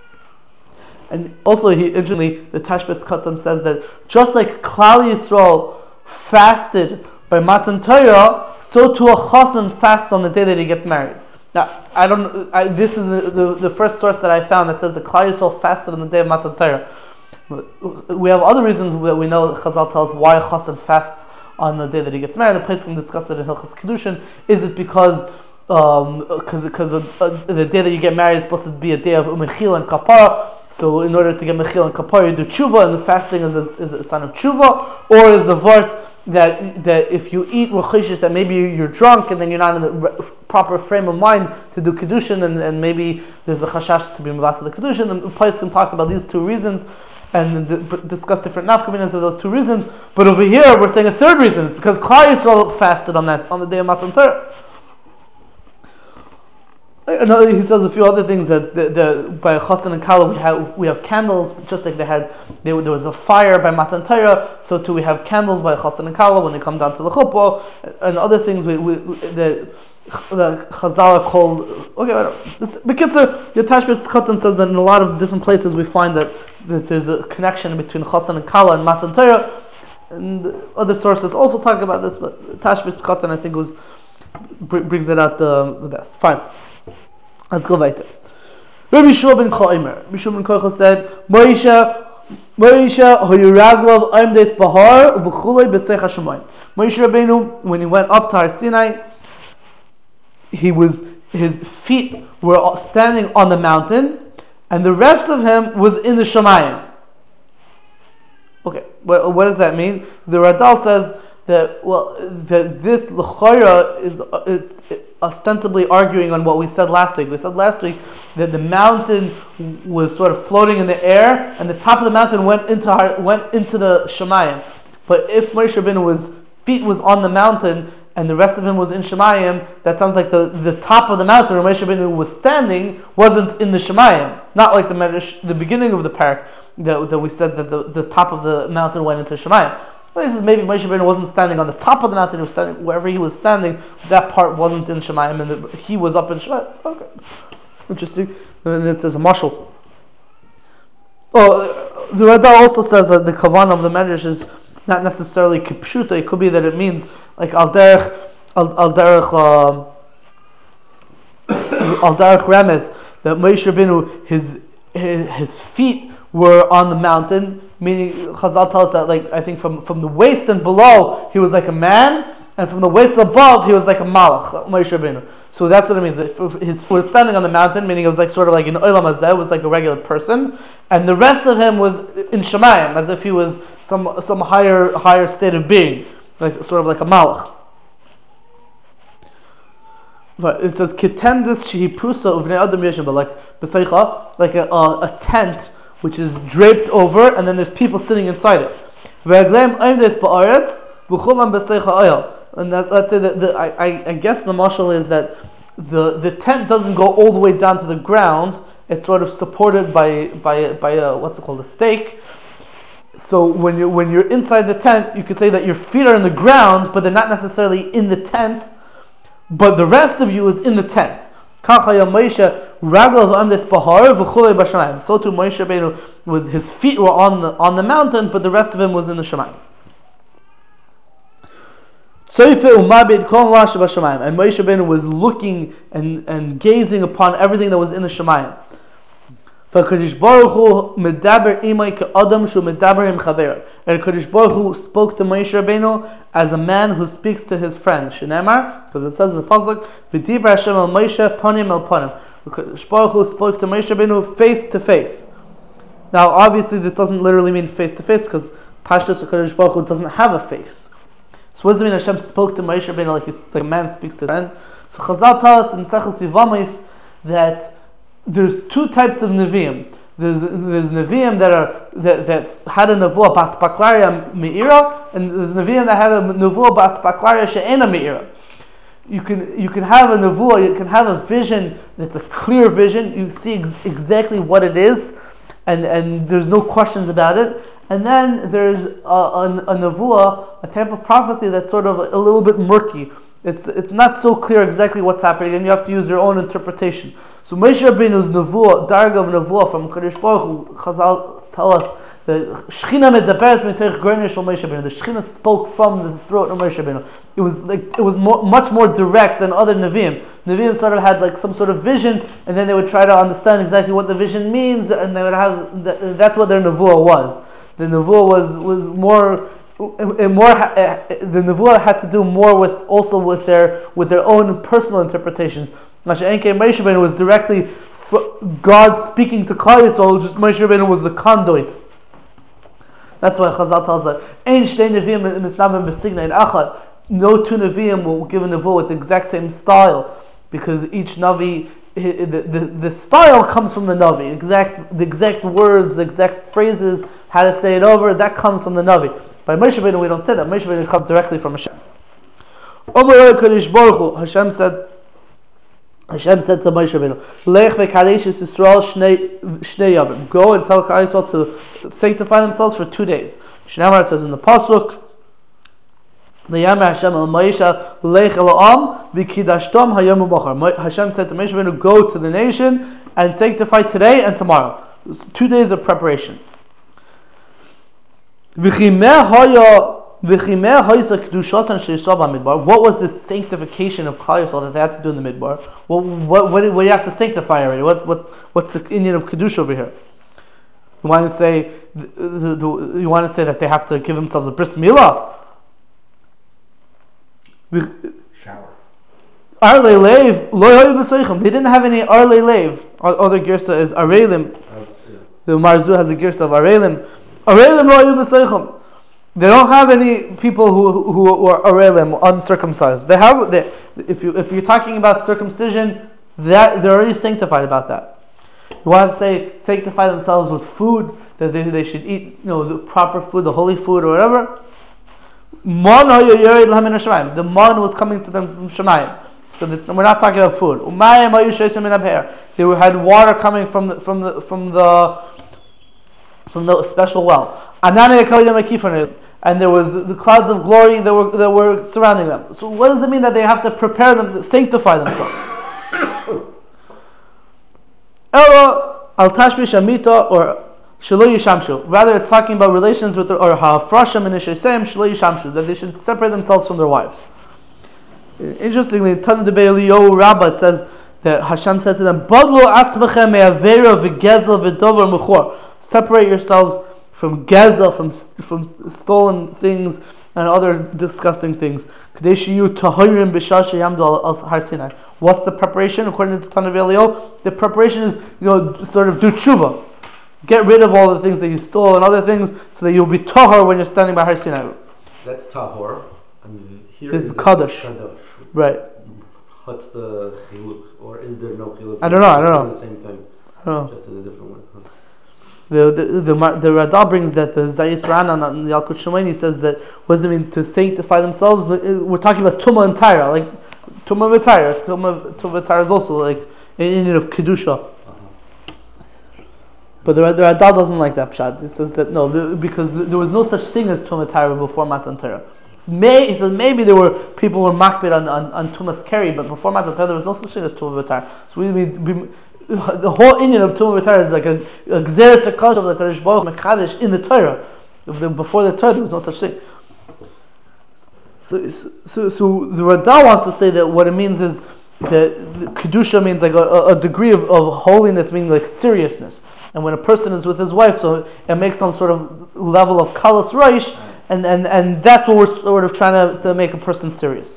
And also, he interestingly, the Tashbitz Katan says that just like Klal Yisrael fasted by Matan Torah, so too a chassan fasts on the day that he gets married. Now, I don't. I, this is the, the the first source that I found that says that Klal Yisrael fasted on the day of Matan Torah. We have other reasons that we know. Chazal tells why a chassan fasts on the day that he gets married. The place can discuss it in Hilchas Kiddushin. Is it because um because because uh, the day that you get married is supposed to be a day of mechil and kapara? So in order to get mechil and kapara, you do tshuva, and the fasting is a, is a sign of tshuva, or is the vart that that if you eat rechishis, that maybe you're drunk and then you're not in the re- proper frame of mind to do kiddushin, and, and maybe there's a chashash to be mivat to the kiddushin. And the place can talk about these two reasons and d- discuss different nafkaminas of those two reasons. But over here, we're saying a third reason. It's because Klal Yisrael fasted on that on the day of Matan Torah. Another, he says a few other things that the, the, by Chassan and Kala we have we have candles, just like they had they, there was a fire by Matan Torah, so too we have candles by Chassan and Kala when they come down to the chuppah, and other things we, we, we the the Chazal called okay. This, because the Tashbitz Katan says that in a lot of different places we find that, that there's a connection between Chassan and Kala and Matan Torah, and other sources also talk about this, but Tashbitz Katan I think was brings it out the, the best. Fine. Let's go weiter. Rabbi Shua ben Chaimer. Rabbi Shua ben Chaimer said, Moshe, Moshe, hoyuraglov aimdes bahar v'chulei b'seich hashemayim. Moshe Rabbeinu, when he went up to Har Sinai, he was his feet were standing on the mountain, and the rest of him was in the Shemayim. Okay, what, what does that mean? The Radal says that well, that this l'chayra is uh, it, it, ostensibly arguing on what we said last week. We said last week that the mountain was sort of floating in the air, and the top of the mountain went into our, went into the Shemayim. But if Moshe Rabbeinu was feet was on the mountain and the rest of him was in Shemayim, that sounds like the, the top of the mountain where Moshe Rabbeinu was standing wasn't in the Shemayim. Not like the Medrash, the beginning of the parak that, that we said that the, the top of the mountain went into Shemayim. This is maybe Moshe Rabbeinu wasn't standing on the top of the mountain; he was standing wherever he was standing. That part wasn't in Shemayim, and the, he was up in Shemayim. Okay, interesting. And it says a mashal. Oh, the Rada also says that the kavanah of the Medrash is not necessarily kipshuta. It could be that it means like al derech al derech al derech remes, that Moshe Rabbeinu his, his his feet were on the mountain. Meaning, Chazal tells us that, like I think from, from the waist and below, he was like a man, and from the waist above he was like a malach, Moshe Rabbeinu. So that's what it means. If his was standing on the mountain, meaning it was like sort of like an olam hazeh, was like a regular person, and the rest of him was in Shemayim, as if he was some some higher higher state of being, like sort of like a malach. But it says kitendis shehi prusa uvnei adam yeshem, but like beseicha, like a, a, a tent which is draped over, and then there's people sitting inside it. Ve'agleim oimdes ba'aretz v'chulam beseicha oyel. And that, let's say that the, I, I guess the mashal is that the the tent doesn't go all the way down to the ground. It's sort of supported by by by a, what's it called, a stake. So when you when you're inside the tent, you could say that your feet are in the ground, but they're not necessarily in the tent. But the rest of you is in the tent. So too Moshe Rabbeinu was, his feet were on the on the mountain, but the rest of him was in the Shemayim. And Moshe Rabbeinu was looking and, and gazing upon everything that was in the Shemayim. And Kadosh Baruch Hu spoke to Moshe Rabbeinu as a man who speaks to his friend. Shenemar, because it says in the pasuk, "V'dibra Hashem el Moshe panim el panim." Kadosh Baruch Hu spoke to Moshe Rabbeinu face to face. Now, obviously, this doesn't literally mean face to face, because Pashtus Kadosh Baruch Hu doesn't have a face. So what does it mean Hashem spoke to Moshe Rabbeinu like, like a man speaks to his friend? So Chazal tells us in Mesechus Yevamos that there's two types of Nevi'im. There's there's Nevi'im that are that that's had a Nevuah Bas Baklaria Me'ira, and there's Nevi'im that had a Nevuah Bas Baklaria She'ena Me'ira. You can you can have a Nevuah, you can have a vision that's a clear vision. You see ex- exactly what it is, and, and there's no questions about it. And then there's a, a, a Nevuah, a type of prophecy that's sort of a little bit murky. It's it's not so clear exactly what's happening, and you have to use your own interpretation. So Moshe Rabbeinu's nevuah, darga of nevuah from Kadosh Baruch Hu, Chazal tell us that Shechina medaberes mitoich grenish shel Moshe Rabbeinu. The Shechina spoke from the throat of Moshe Rabbeinu. It was like it was more, much more direct than other neviim. Neviim sort of had like some sort of vision, and then they would try to understand exactly what the vision means, and they would have that's what their nevuah was. The nevuah was was more. And more, the nevuah had to do more with also with their with their own personal interpretations. Moshe Rabbeinu was directly God speaking to Klal Yisrael. Just Moshe Rabbeinu was the conduit. That's why Chazal tells us, "Ein shtei neviim misnabim b'signa echad." No two neviim will give a nevuah with the exact same style, because each navi, the, the the style comes from the navi. Exact the exact words, the exact phrases, how to say it over, that comes from the navi. By Moshe Rabbeinu we don't say that. Moshe Rabbeinu comes directly from Hashem. Hashem said, Hashem said to Moshe Rabbeinu, "Lech v'kadesh Yisrael shnei shnei yamim." Go and tell Klal Yisrael to sanctify themselves for two days. Shnei, it says in the pasuk, "V'yamer Hashem el Moshe lech el ha'am v'kidashtom hayom u'bachar." Hashem said to Moshe Rabbeinu, "Go to the nation and sanctify today and tomorrow." Two days of preparation. What was the sanctification of Klal Yisrael that they had to do in the Midbar? Well, what, what, what do you have to sanctify already? What, what, what's the Indian of Kedusha over here? You want to say the, the, the, you want to say that they have to give themselves a bris milah? Shower. Arlei leiv lo hayu b'seichim. They didn't have any arlei leiv. Other girsa is areilim. The Marzu has a girsa of areilim. Areilim lo hayu b'seichim. They don't have any people who who, who are areilim, uncircumcised. They have they, if you if you're talking about circumcision, that they're already sanctified about that. You want to say sanctify themselves with food, that they, they should eat, you know, the proper food, the holy food or whatever. Man the man was coming to them from Shemayim. So that's, we're not talking about food. They had water coming from the from the from the from the special well. And there was the clouds of glory that were that were surrounding them. So what does it mean that they have to prepare them, sanctify themselves? Ela al tashmish amita or shelo yishamshu. Rather, it's talking about relations with the, or ha'afrashim and ishesem shelo yishamshu, that they should separate themselves from their wives. Interestingly, in Tana de Be'eliyahu Rabbah, it says that Hashem said to them, "Badlu atzmechem me'avera v'gezel v'dover mechor." Separate yourselves from gezel, from from stolen things and other disgusting things. What's the preparation according to Tanav Elio? The preparation is, you know, sort of do tshuva. Get rid of all the things that you stole and other things so that you'll be tahor when you're standing by Har Sinai. That's tahor. And here this is is Kaddish. Kaddish. Right. What's the chiluk? Or is there no chiluk? I don't know, I don't know. The same thing. I don't know. Just in a different way. Huh. The the the, the Radha brings that the Zayis Rana and the Yalkut Shemaini says that what does it mean to sanctify themselves? We're talking about Tumah and Tyra, like Tumah and Tyra. Tumah Tumah and Tyra is also like in need of kedusha. Uh-huh. But the the Radha doesn't like that pshat. It says that no, the, because there was no such thing as Tumah Tyra before Matan Torah. May, he says maybe there were people who were makbid on on, on Tumas Keri, but before Matan Torah there was no such thing as Tumah Tyra. So we, we, we the whole Indian of Tumah V'Torah is like a gzeres hakadosh of the Kadosh Baruch Mekadosh in the Torah. Before the Torah, there was no such thing. So, so, so the Radha wants to say that what it means is that kedusha means like a, a degree of, of holiness, meaning like seriousness. And when a person is with his wife, so it makes some sort of level of kalas reish, and, and, and that's what we're sort of trying to, to make a person serious.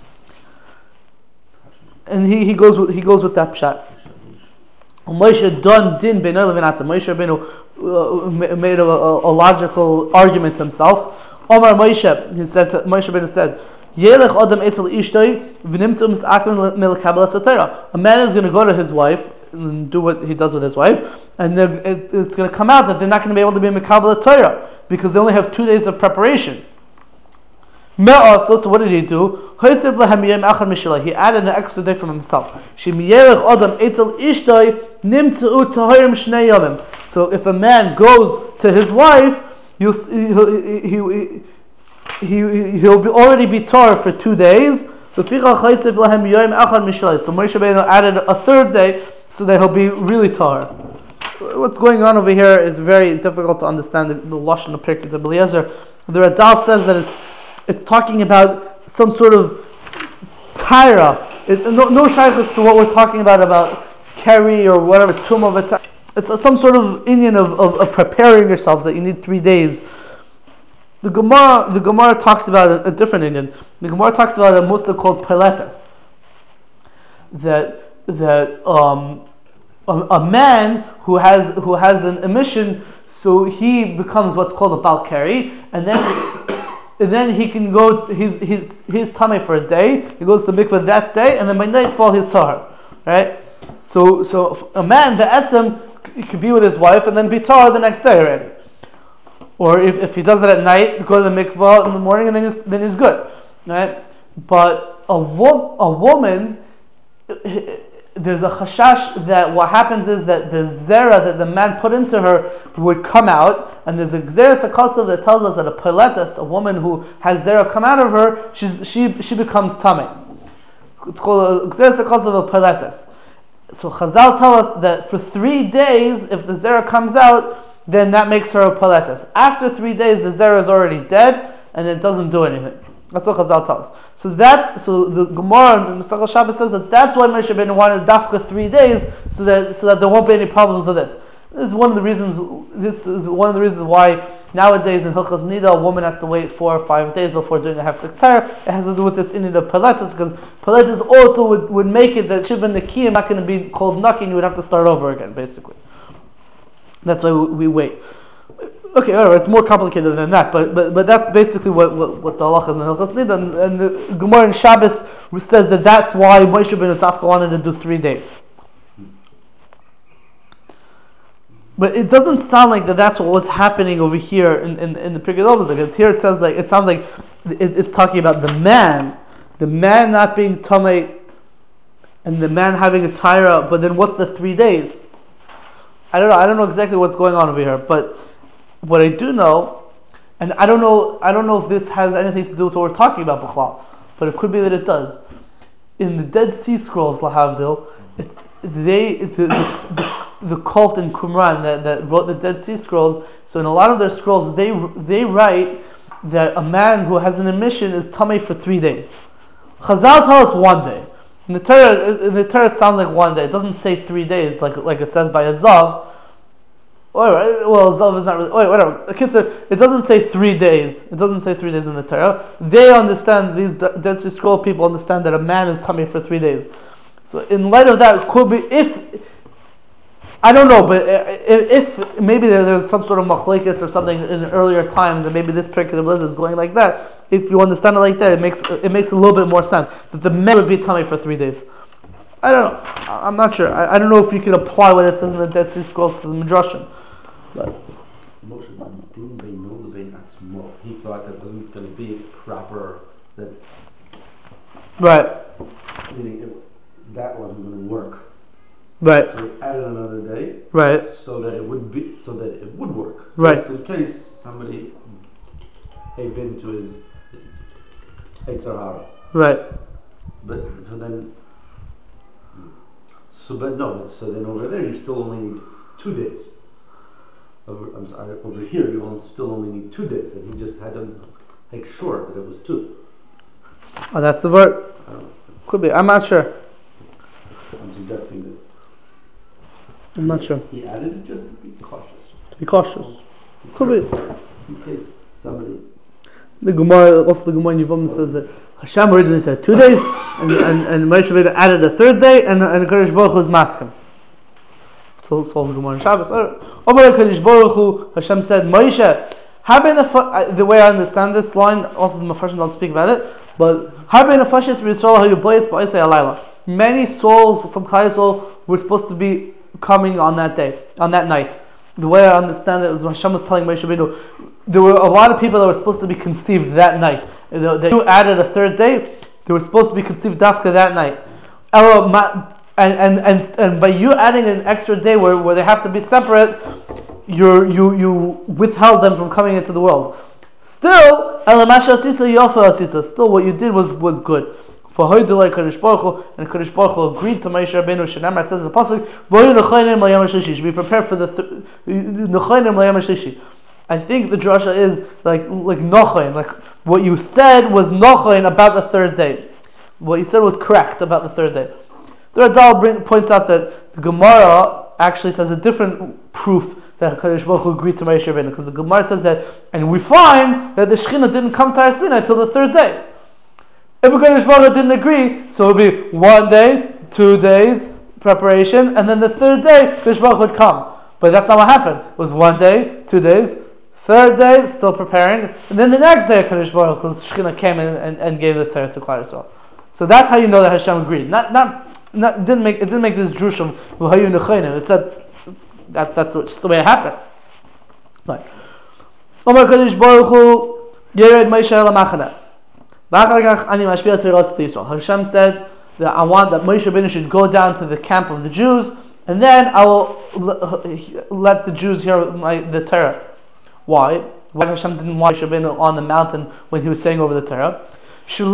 And he, he goes with he goes with that pshat. Moshe don din ben Levinatza. Moshe Rabbeinu uh, made a, a, a logical argument himself. Omar Moshe, he said, to, Moshe Rabbeinu said, Yelech Adam etzel ishtoi v'nimtzu mis'akmin milkabel Torah. A man is going to go to his wife and do what he does with his wife, and it, it's going to come out that they're not going to be able to be mikabel Torah because they only have two days of preparation. Also, so what did he do? He added an extra day from himself. So if a man goes to his wife, you'll, he, he, he, he'll be already be tar for two days. So Moshe Rabbeinu added a third day so that he'll be really tar. What's going on over here is very difficult to understand. The, the Lashon of Pirkei Eliezer. The Radal says that it's It's talking about some sort of tyra. It, no, no shaykhs to what we're talking about about keri or whatever tumah. It's a, some sort of Indian of, of, of preparing yourselves that you need three days. The Gemara the Gemara talks about a, a different Indian. The Gemara talks about a musa called peletas. That that um, a, a man who has who has an emission, so he becomes what's called a bal keri, and then. And then he can go, he's, he's, he's tummy for a day, he goes to mikveh that day, and then by nightfall he's tahar. Right? So so a man, the etzem, could be with his wife and then be tahar the next day already. Or if, if he does it at night, go to the mikveh in the morning and then he's, then he's good. Right? But a, wo- a woman, there's a chashash that what happens is that the zera that the man put into her would come out, and there's a gzeres hakosov that tells us that a peletas, a woman who has zera come out of her, she's, she she becomes tamei. It's called a gzeres hakosov of peletas. So Chazal tell us that for three days, if the zera comes out, then that makes her a peletas. After three days, the zera is already dead, and it doesn't do anything. That's what Chazal tells us. So that, so the Gemara in Masechah Shabbos says that that's why Moshe Rabbeinu wanted dafka three days, so that so that there won't be any problems with this. This is one of the reasons. This is one of the reasons why nowadays in Hilchos Nida a woman has to wait four or five days before doing a hefsek Torah. It has to do with this in of peletas, because peletas also would, would make it that shiva nekiyim not going to be called naki, and you would have to start over again, basically. That's why we, we wait. Okay, whatever, it's more complicated than that, but but, but that's basically what, what, what the halachas in Hilchos Nida, and, and the Gemara in Shabbos says that that's why Moshe Rabbeinu Tafka wanted to do three days. But it doesn't sound like that that's what was happening over here in, in, in the Pirkei Avos, because here it says like it sounds like it, it's talking about the man, the man not being tamei, and the man having a tyra. But then what's the three days? I don't know. I don't know exactly what's going on over here, but what I do know, and I don't know, I don't know if this has anything to do with what we're talking about, B'chlal, but it could be that it does. In the Dead Sea Scrolls, Lahavdil, it's they the, the, the cult in Qumran that, that wrote the Dead Sea Scrolls. So in a lot of their scrolls, they they write that a man who has an emission is tamei for three days. Chazal tell us one day. In the Torah, in the Torah it sounds like one day. It doesn't say three days like like it says by Azav. All right. Well, Zalv is not really. Wait, whatever. The kids are, it doesn't say three days. It doesn't say three days in the Torah. They understand, these Dead Sea Scroll people understand that a man is tummy for three days. So in light of that, it could be if I don't know, but if, if maybe there, there's some sort of machlekes or something in earlier times, and maybe this particular blizzard is going like that. If you understand it like that, it makes it makes a little bit more sense that the man would be tummy for three days. I don't know. I'm not sure. I, I don't know if you can apply what it says in the Dead Sea Scrolls to the Midrashim. But Moshe didn't they know the Bein Atzmo? He thought that wasn't going to be proper. That right. Meaning it, that wasn't going to work. Right. So he added another day. Right. So that it would be, so that it would work. Right. Just in case somebody gave in to his Yetzer Hara. Right. But so then, so but no, but so then over there you still only need two days. Over, I'm sorry, over here you only still only need two days, and he just had to make sure that it was two. Oh, that's the word. I don't know. Could be. I'm not sure. I'm suggesting that. I'm not sure. He added it just to be cautious. To be cautious. Could be. In case somebody. The Gemara, also the Gemara in Yevamim says that Hashem originally said two days, and and, and Moshe Rabbeinu added a third day, and and the Kadosh Baruch Hu was maskim. So, so the Gemara in Shabbos. Omar Kadosh Baruch Hu, Hashem said, Moshe, the, the way I understand this line, also the Mefarshim don't speak about it, but many souls from Klal Yisrael were supposed to be coming on that day, on that night. The way I understand it was when Hashem was telling Moshe Rabbeinu, there were a lot of people that were supposed to be conceived that night. They added a third day, they were supposed to be conceived dafka that night. And, and and and by you adding an extra day where, where they have to be separate, you you you withheld them from coming into the world. Still, still what you did was, was good. For Hoydulai Kadosh Baruch Hu, and Kadosh Baruch Hu agreed to Moshe Rabbeinu. Shenamar, it says in the pasuk, "Voyu nechayim l'yam hashlishi." Should be prepared for the nechayim l'yam hashlishi. I think the drasha is like like nochayin, like what you said was nochayin about the third day. What you said was correct about the third day. The Radal bring, points out that the Gemara actually says a different proof that Kadosh Baruch Hu agreed to Moshe Rabbeinu, because the Gemara says that, and we find that the Shekhinah didn't come to Har Sinai until the third day. If Kadosh Baruch Hu didn't agree, so it would be one day, two days preparation, and then the third day Kadosh Baruch Hu would come. But that's not what happened. It was one day, two days, third day still preparing, and then the next day Kadosh Baruch Hu's Shekhinah came in and, and gave the Torah to Klal Yisrael. So that's how you know that Hashem agreed. Not not. Not, it didn't make it didn't make this drushim v'hayu nechayim. It said that that's what, just the way it happened. Right. Omar Kadosh Baruch Hu Yered Moshe el Machane. V'achar ani mashpil Torah Yisrael. Hashem said that I want that Moshe Rabbeinu should go down to the camp of the Jews, and then I will let the Jews hear my, the Torah. Why? Why Hashem didn't want Moshe Rabbeinu on the mountain when he was saying over the Torah? Because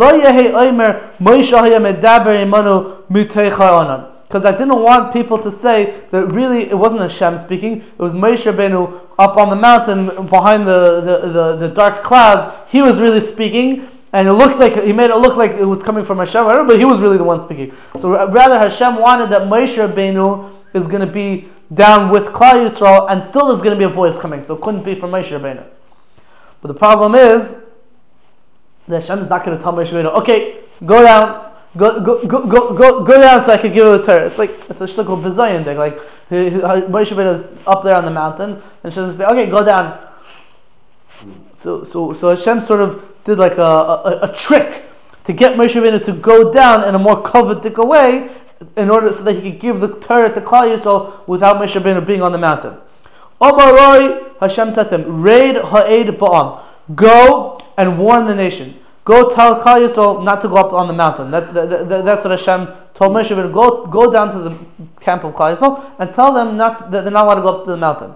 I didn't want people to say that really it wasn't Hashem speaking, it was Moshe Rabbeinu up on the mountain behind the, the, the, the dark clouds. He was really speaking, and it looked like he made it look like it was coming from Hashem, but he was really the one speaking. So rather Hashem wanted that Moshe Rabbeinu is going to be down with Klal Yisrael, and still there's going to be a voice coming, so it couldn't be from Moshe Rabbeinu. But the problem is that Hashem is not going to tell Moshe Rabbeinu, okay, go down, go go go go go, go down so I can give you a Torah. It's like it's a shtickle bizayin thing. Like Moshe Rabbeinu is up there on the mountain, and Hashem says, okay, go down. So so so Hashem sort of did like a a, a trick to get Moshe Rabbeinu to go down in a more coveted way, in order so that he could give the Torah to Klal Yisrael without Moshe Rabbeinu being on the mountain. Omaroi, Hashem said to him, Raid ha'ed ba'am. Go and warn the nation. Go tell Klal Yisrael not to go up on the mountain. That, that, that, that's what Hashem told Moshe Rabbeinu. Go, go down to the camp of Klal Yisrael and tell them not that they're not allowed to go up to the mountain.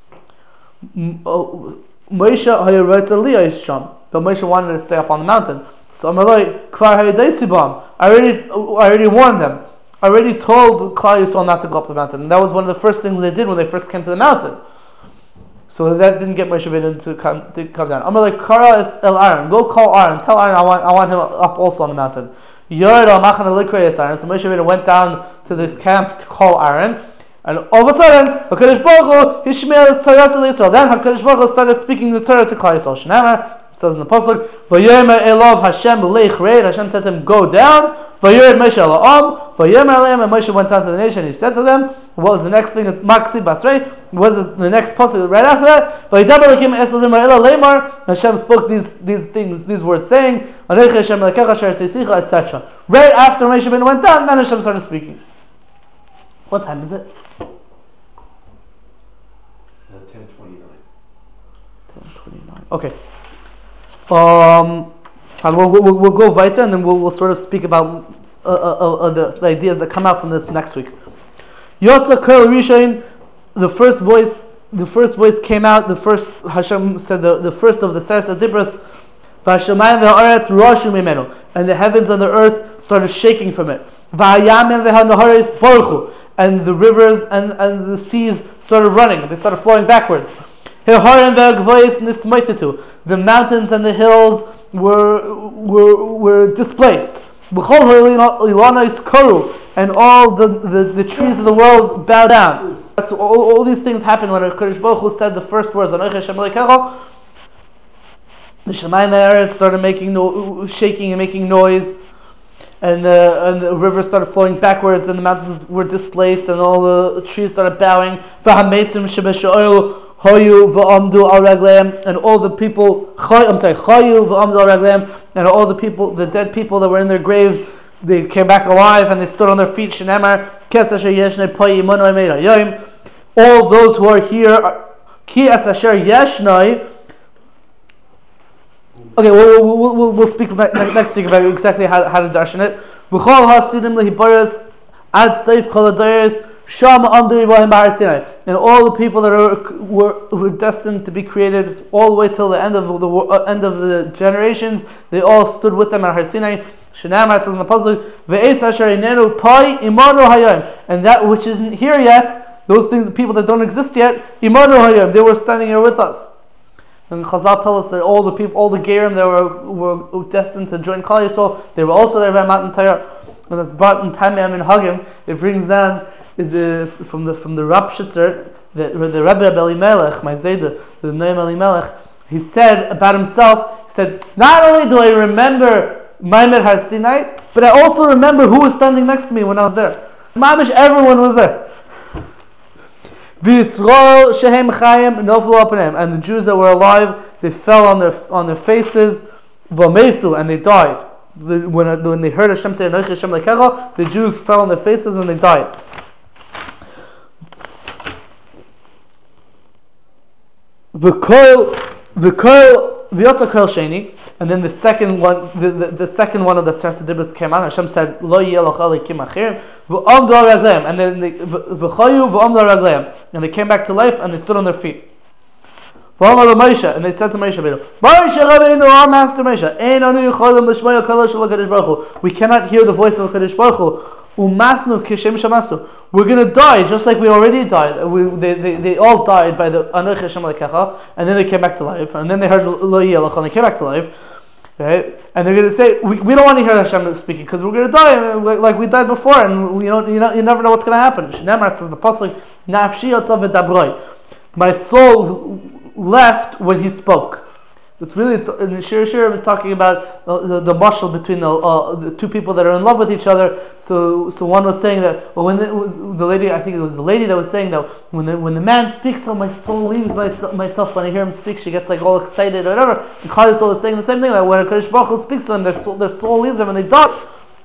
Moshe hayaratzaliyah sham, but Moshe wanted to stay up on the mountain. So Amalei kvar haydaisibam. I already, I already warned them. I already told Klal Yisrael not to go up the mountain. And that was one of the first things they did when they first came to the mountain. So that didn't get Moshe Rabbeinu to come to come down. Amalei kara el Aaron. Go call Aaron. Tell Aaron I want I want him up also on the mountain. Yod al machane likrei Aaron. So Moshe Rabbeinu went down to the camp to call Aaron. And all of a sudden, HaKadosh Baruch Hu, Hishmael is Torah to Israel. Then HaKadosh Baruch Hu started speaking the Torah to Klal Yisrael. Shnamar, it says in the Pasuk, Vayomer Elov Hashem B'leich Reid, Hashem said to him, go down. Vayored Moshe Ala'am, Vayomer Aleim, and Moshe went down to the nation. He said to them, what was the next thing? Maksi Basrei. What was the next Pasuk right after that? Vayidaber Elokim Esel V'Mar Ela Leimar. Hashem spoke these these things, these words, saying, Aneich Hashem Elekecha Asher Tzisicha, et cetera. Right after Moshe Rabbeinu went down, then Hashem started speaking. What time is it? ten twenty-nine. ten twenty-nine. Okay. Um, and we'll, we'll, we'll go weiter, and then we'll, we'll sort of speak about uh, uh, uh, the, the ideas that come out from this next week. Yotza Kol Rishon, the first voice, the first voice came out. The first Hashem said the, the first of the Seres Adibros, V'Hashamayim v'Haaretz Roshu Mimenu, and the heavens and the earth started shaking from it. V'Hayamim v'Hanaharis Baruchu, and the rivers and, and the seas started running. They started flowing backwards. The mountains and the hills were were were displaced. And all the, the, the trees of the world bow down. That's all, all these things happened when HaKadosh Baruch Hu said the first words, Anoich Hashem Elokecha. The Shemayim and the Eretz started making no, shaking and making noise. And the, and the river started flowing backwards, and the mountains were displaced, and all the trees started bowing. And all the people, I'm sorry, and all the people, the dead people that were in their graves, they came back alive and they stood on their feet. All those who are here, okay, we'll, we'll, we'll, we'll speak ne- next week about exactly how, how to darshan it. And all the people that are were, were destined to be created all the way till the end of the uh, end of the generations, they all stood with them at Har Sinai. Shenamar says in the Pasuk, and that which isn't here yet, those things, the people that don't exist yet, they were standing here with us. And Chazal tell us that all the people, all the Gerim that were, were destined to join Klal Yisrael, they were also there by Matan Torah. And that's brought in Tamim and Hagim. It brings down the from the from the Rab Shitzer, the the Rebbe Elimelech, my Zayda, the name Elimelech. He said about himself, he said, not only do I remember Maimed Har Sinai, but I also remember who was standing next to me when I was there. Mamish, everyone was there. V'Yisrael shehem chayim noflu apanim, and the Jews that were alive, they fell on their on their faces, v'mesu, and they died. The, when when they heard Hashem say Anoich Hashem Elokecha, the Jews fell on their faces and they died. V'kol v'kol v'yotza kol sheni, and then the second one, the, the, the second one of the Seres Adibros came out. Hashem said, Lo yeh loch elikim achirim v'omdu al ragleim, and then they v'chayu v'omdu al ragleim, and they came back to life and they stood on their feet. V'amar Moshe, and they said to Moshe Rabbeinu, Moshe Rabbeinu, our master Moshe, ein anu yicholim l'shmoya kol shel HaKadosh Baruch Hu. We cannot hear the voice of HaKadosh Baruch Hu. Umasnu kishem shamasnu. We're going to die just like we already died. We, they, they, they all died by the Anoich Hashem Elokecha, and then they came back to life, and then they heard Lo yeh loch, and they came back to life. Right? And they're going to say, we, we don't want to hear Hashem speaking because we're going to die like, like we died before, and we, you know, you know, you never know what's going to happen. Shneimar says the pasuk, Nafshi yotza v'dabroi. My soul left when he spoke. It's really in the Shir Shir, it's talking about uh, the, the mashal between the, uh, the two people that are in love with each other. So, so one was saying that, well, when the, the lady, I think it was the lady that was saying that when the when the man speaks, oh, my soul leaves my, myself when I hear him speak. She gets like all excited or whatever. And Klal Yisrael was saying the same thing, that when HaKadosh Baruch Hu speaks to them, their soul, their soul leaves them and they die.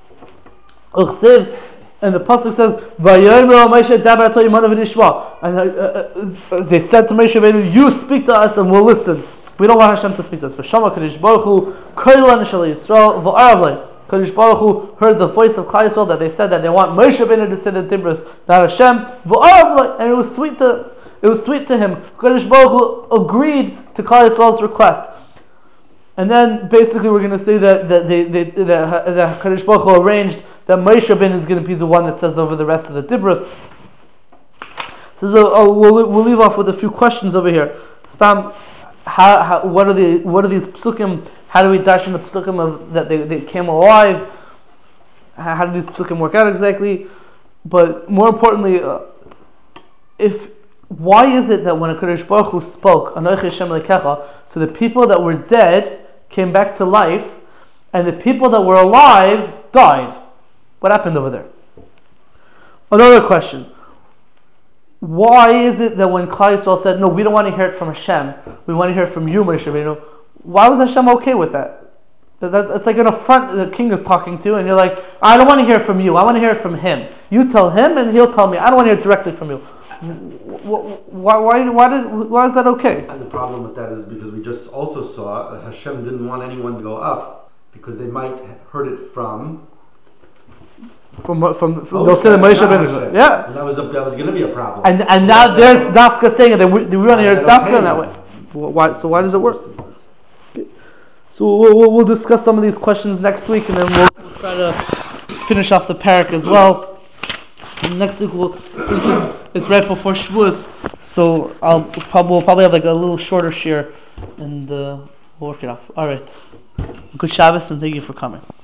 And the pasuk says, "Vayomer Moshe daber to Yimanu v'nishma," and uh, uh, they said to Moshe Rabbeinu, "You speak to us and we'll listen. We don't want Hashem to speak to us." V'shama Kadosh Baruch Hu kolan shel Yisrael v'arav. Kadosh Baruch Hu heard the voice of Klal Yisrael that they said that they want Moshe Rabbeinu to say the Dibros, not Hashem. V'arav, and it was sweet to it was sweet to him. Kadosh Baruch Hu agreed to Klal Yisrael's request. And then basically we're going to say that that they, they, that, that Kadosh Baruch Hu arranged that Moshe Rabbeinu is going to be the one that says over the rest of the Dibros. So, so oh, we'll, we'll leave off with a few questions over here. Stam, how, how, what are the what are these psukim? How do we dash in the psukim of that they, they came alive? How, how do these psukim work out exactly? But more importantly, uh, if why is it that when HaKadosh Baruch Hu spoke, Anochi Hashem Elokecha, so the people that were dead came back to life, and the people that were alive died? What happened over there? Another question. Why is it that when Klal Yisrael said, no, we don't want to hear it from Hashem, we want to hear it from you, Moshe Rabbeinu, why was Hashem okay with that? That, that? It's like an affront the king is talking to, and you're like, I don't want to hear it from you, I want to hear it from him. You tell him, and he'll tell me. I don't want to hear it directly from you. Why, why, why, did, why is that okay? And the problem with that is because we just also saw that Hashem didn't want anyone to go up because they might have heard it from From from, from they'll say the Moshe Rabbeinu. Yeah. And that was a, that was going to be a problem. And and so now there's Dafka saying that we, we want to hear Dafka okay, in that way. Why? So why does it work? Okay. So we'll, we'll, we'll discuss some of these questions next week, and then we'll, we'll try to finish off the parak as well. And next week, we'll, since it's, it's right before Shavuos, so I'll probably we'll probably have like a little shorter share, and uh, we'll work it off. All right. Good Shabbos, and thank you for coming.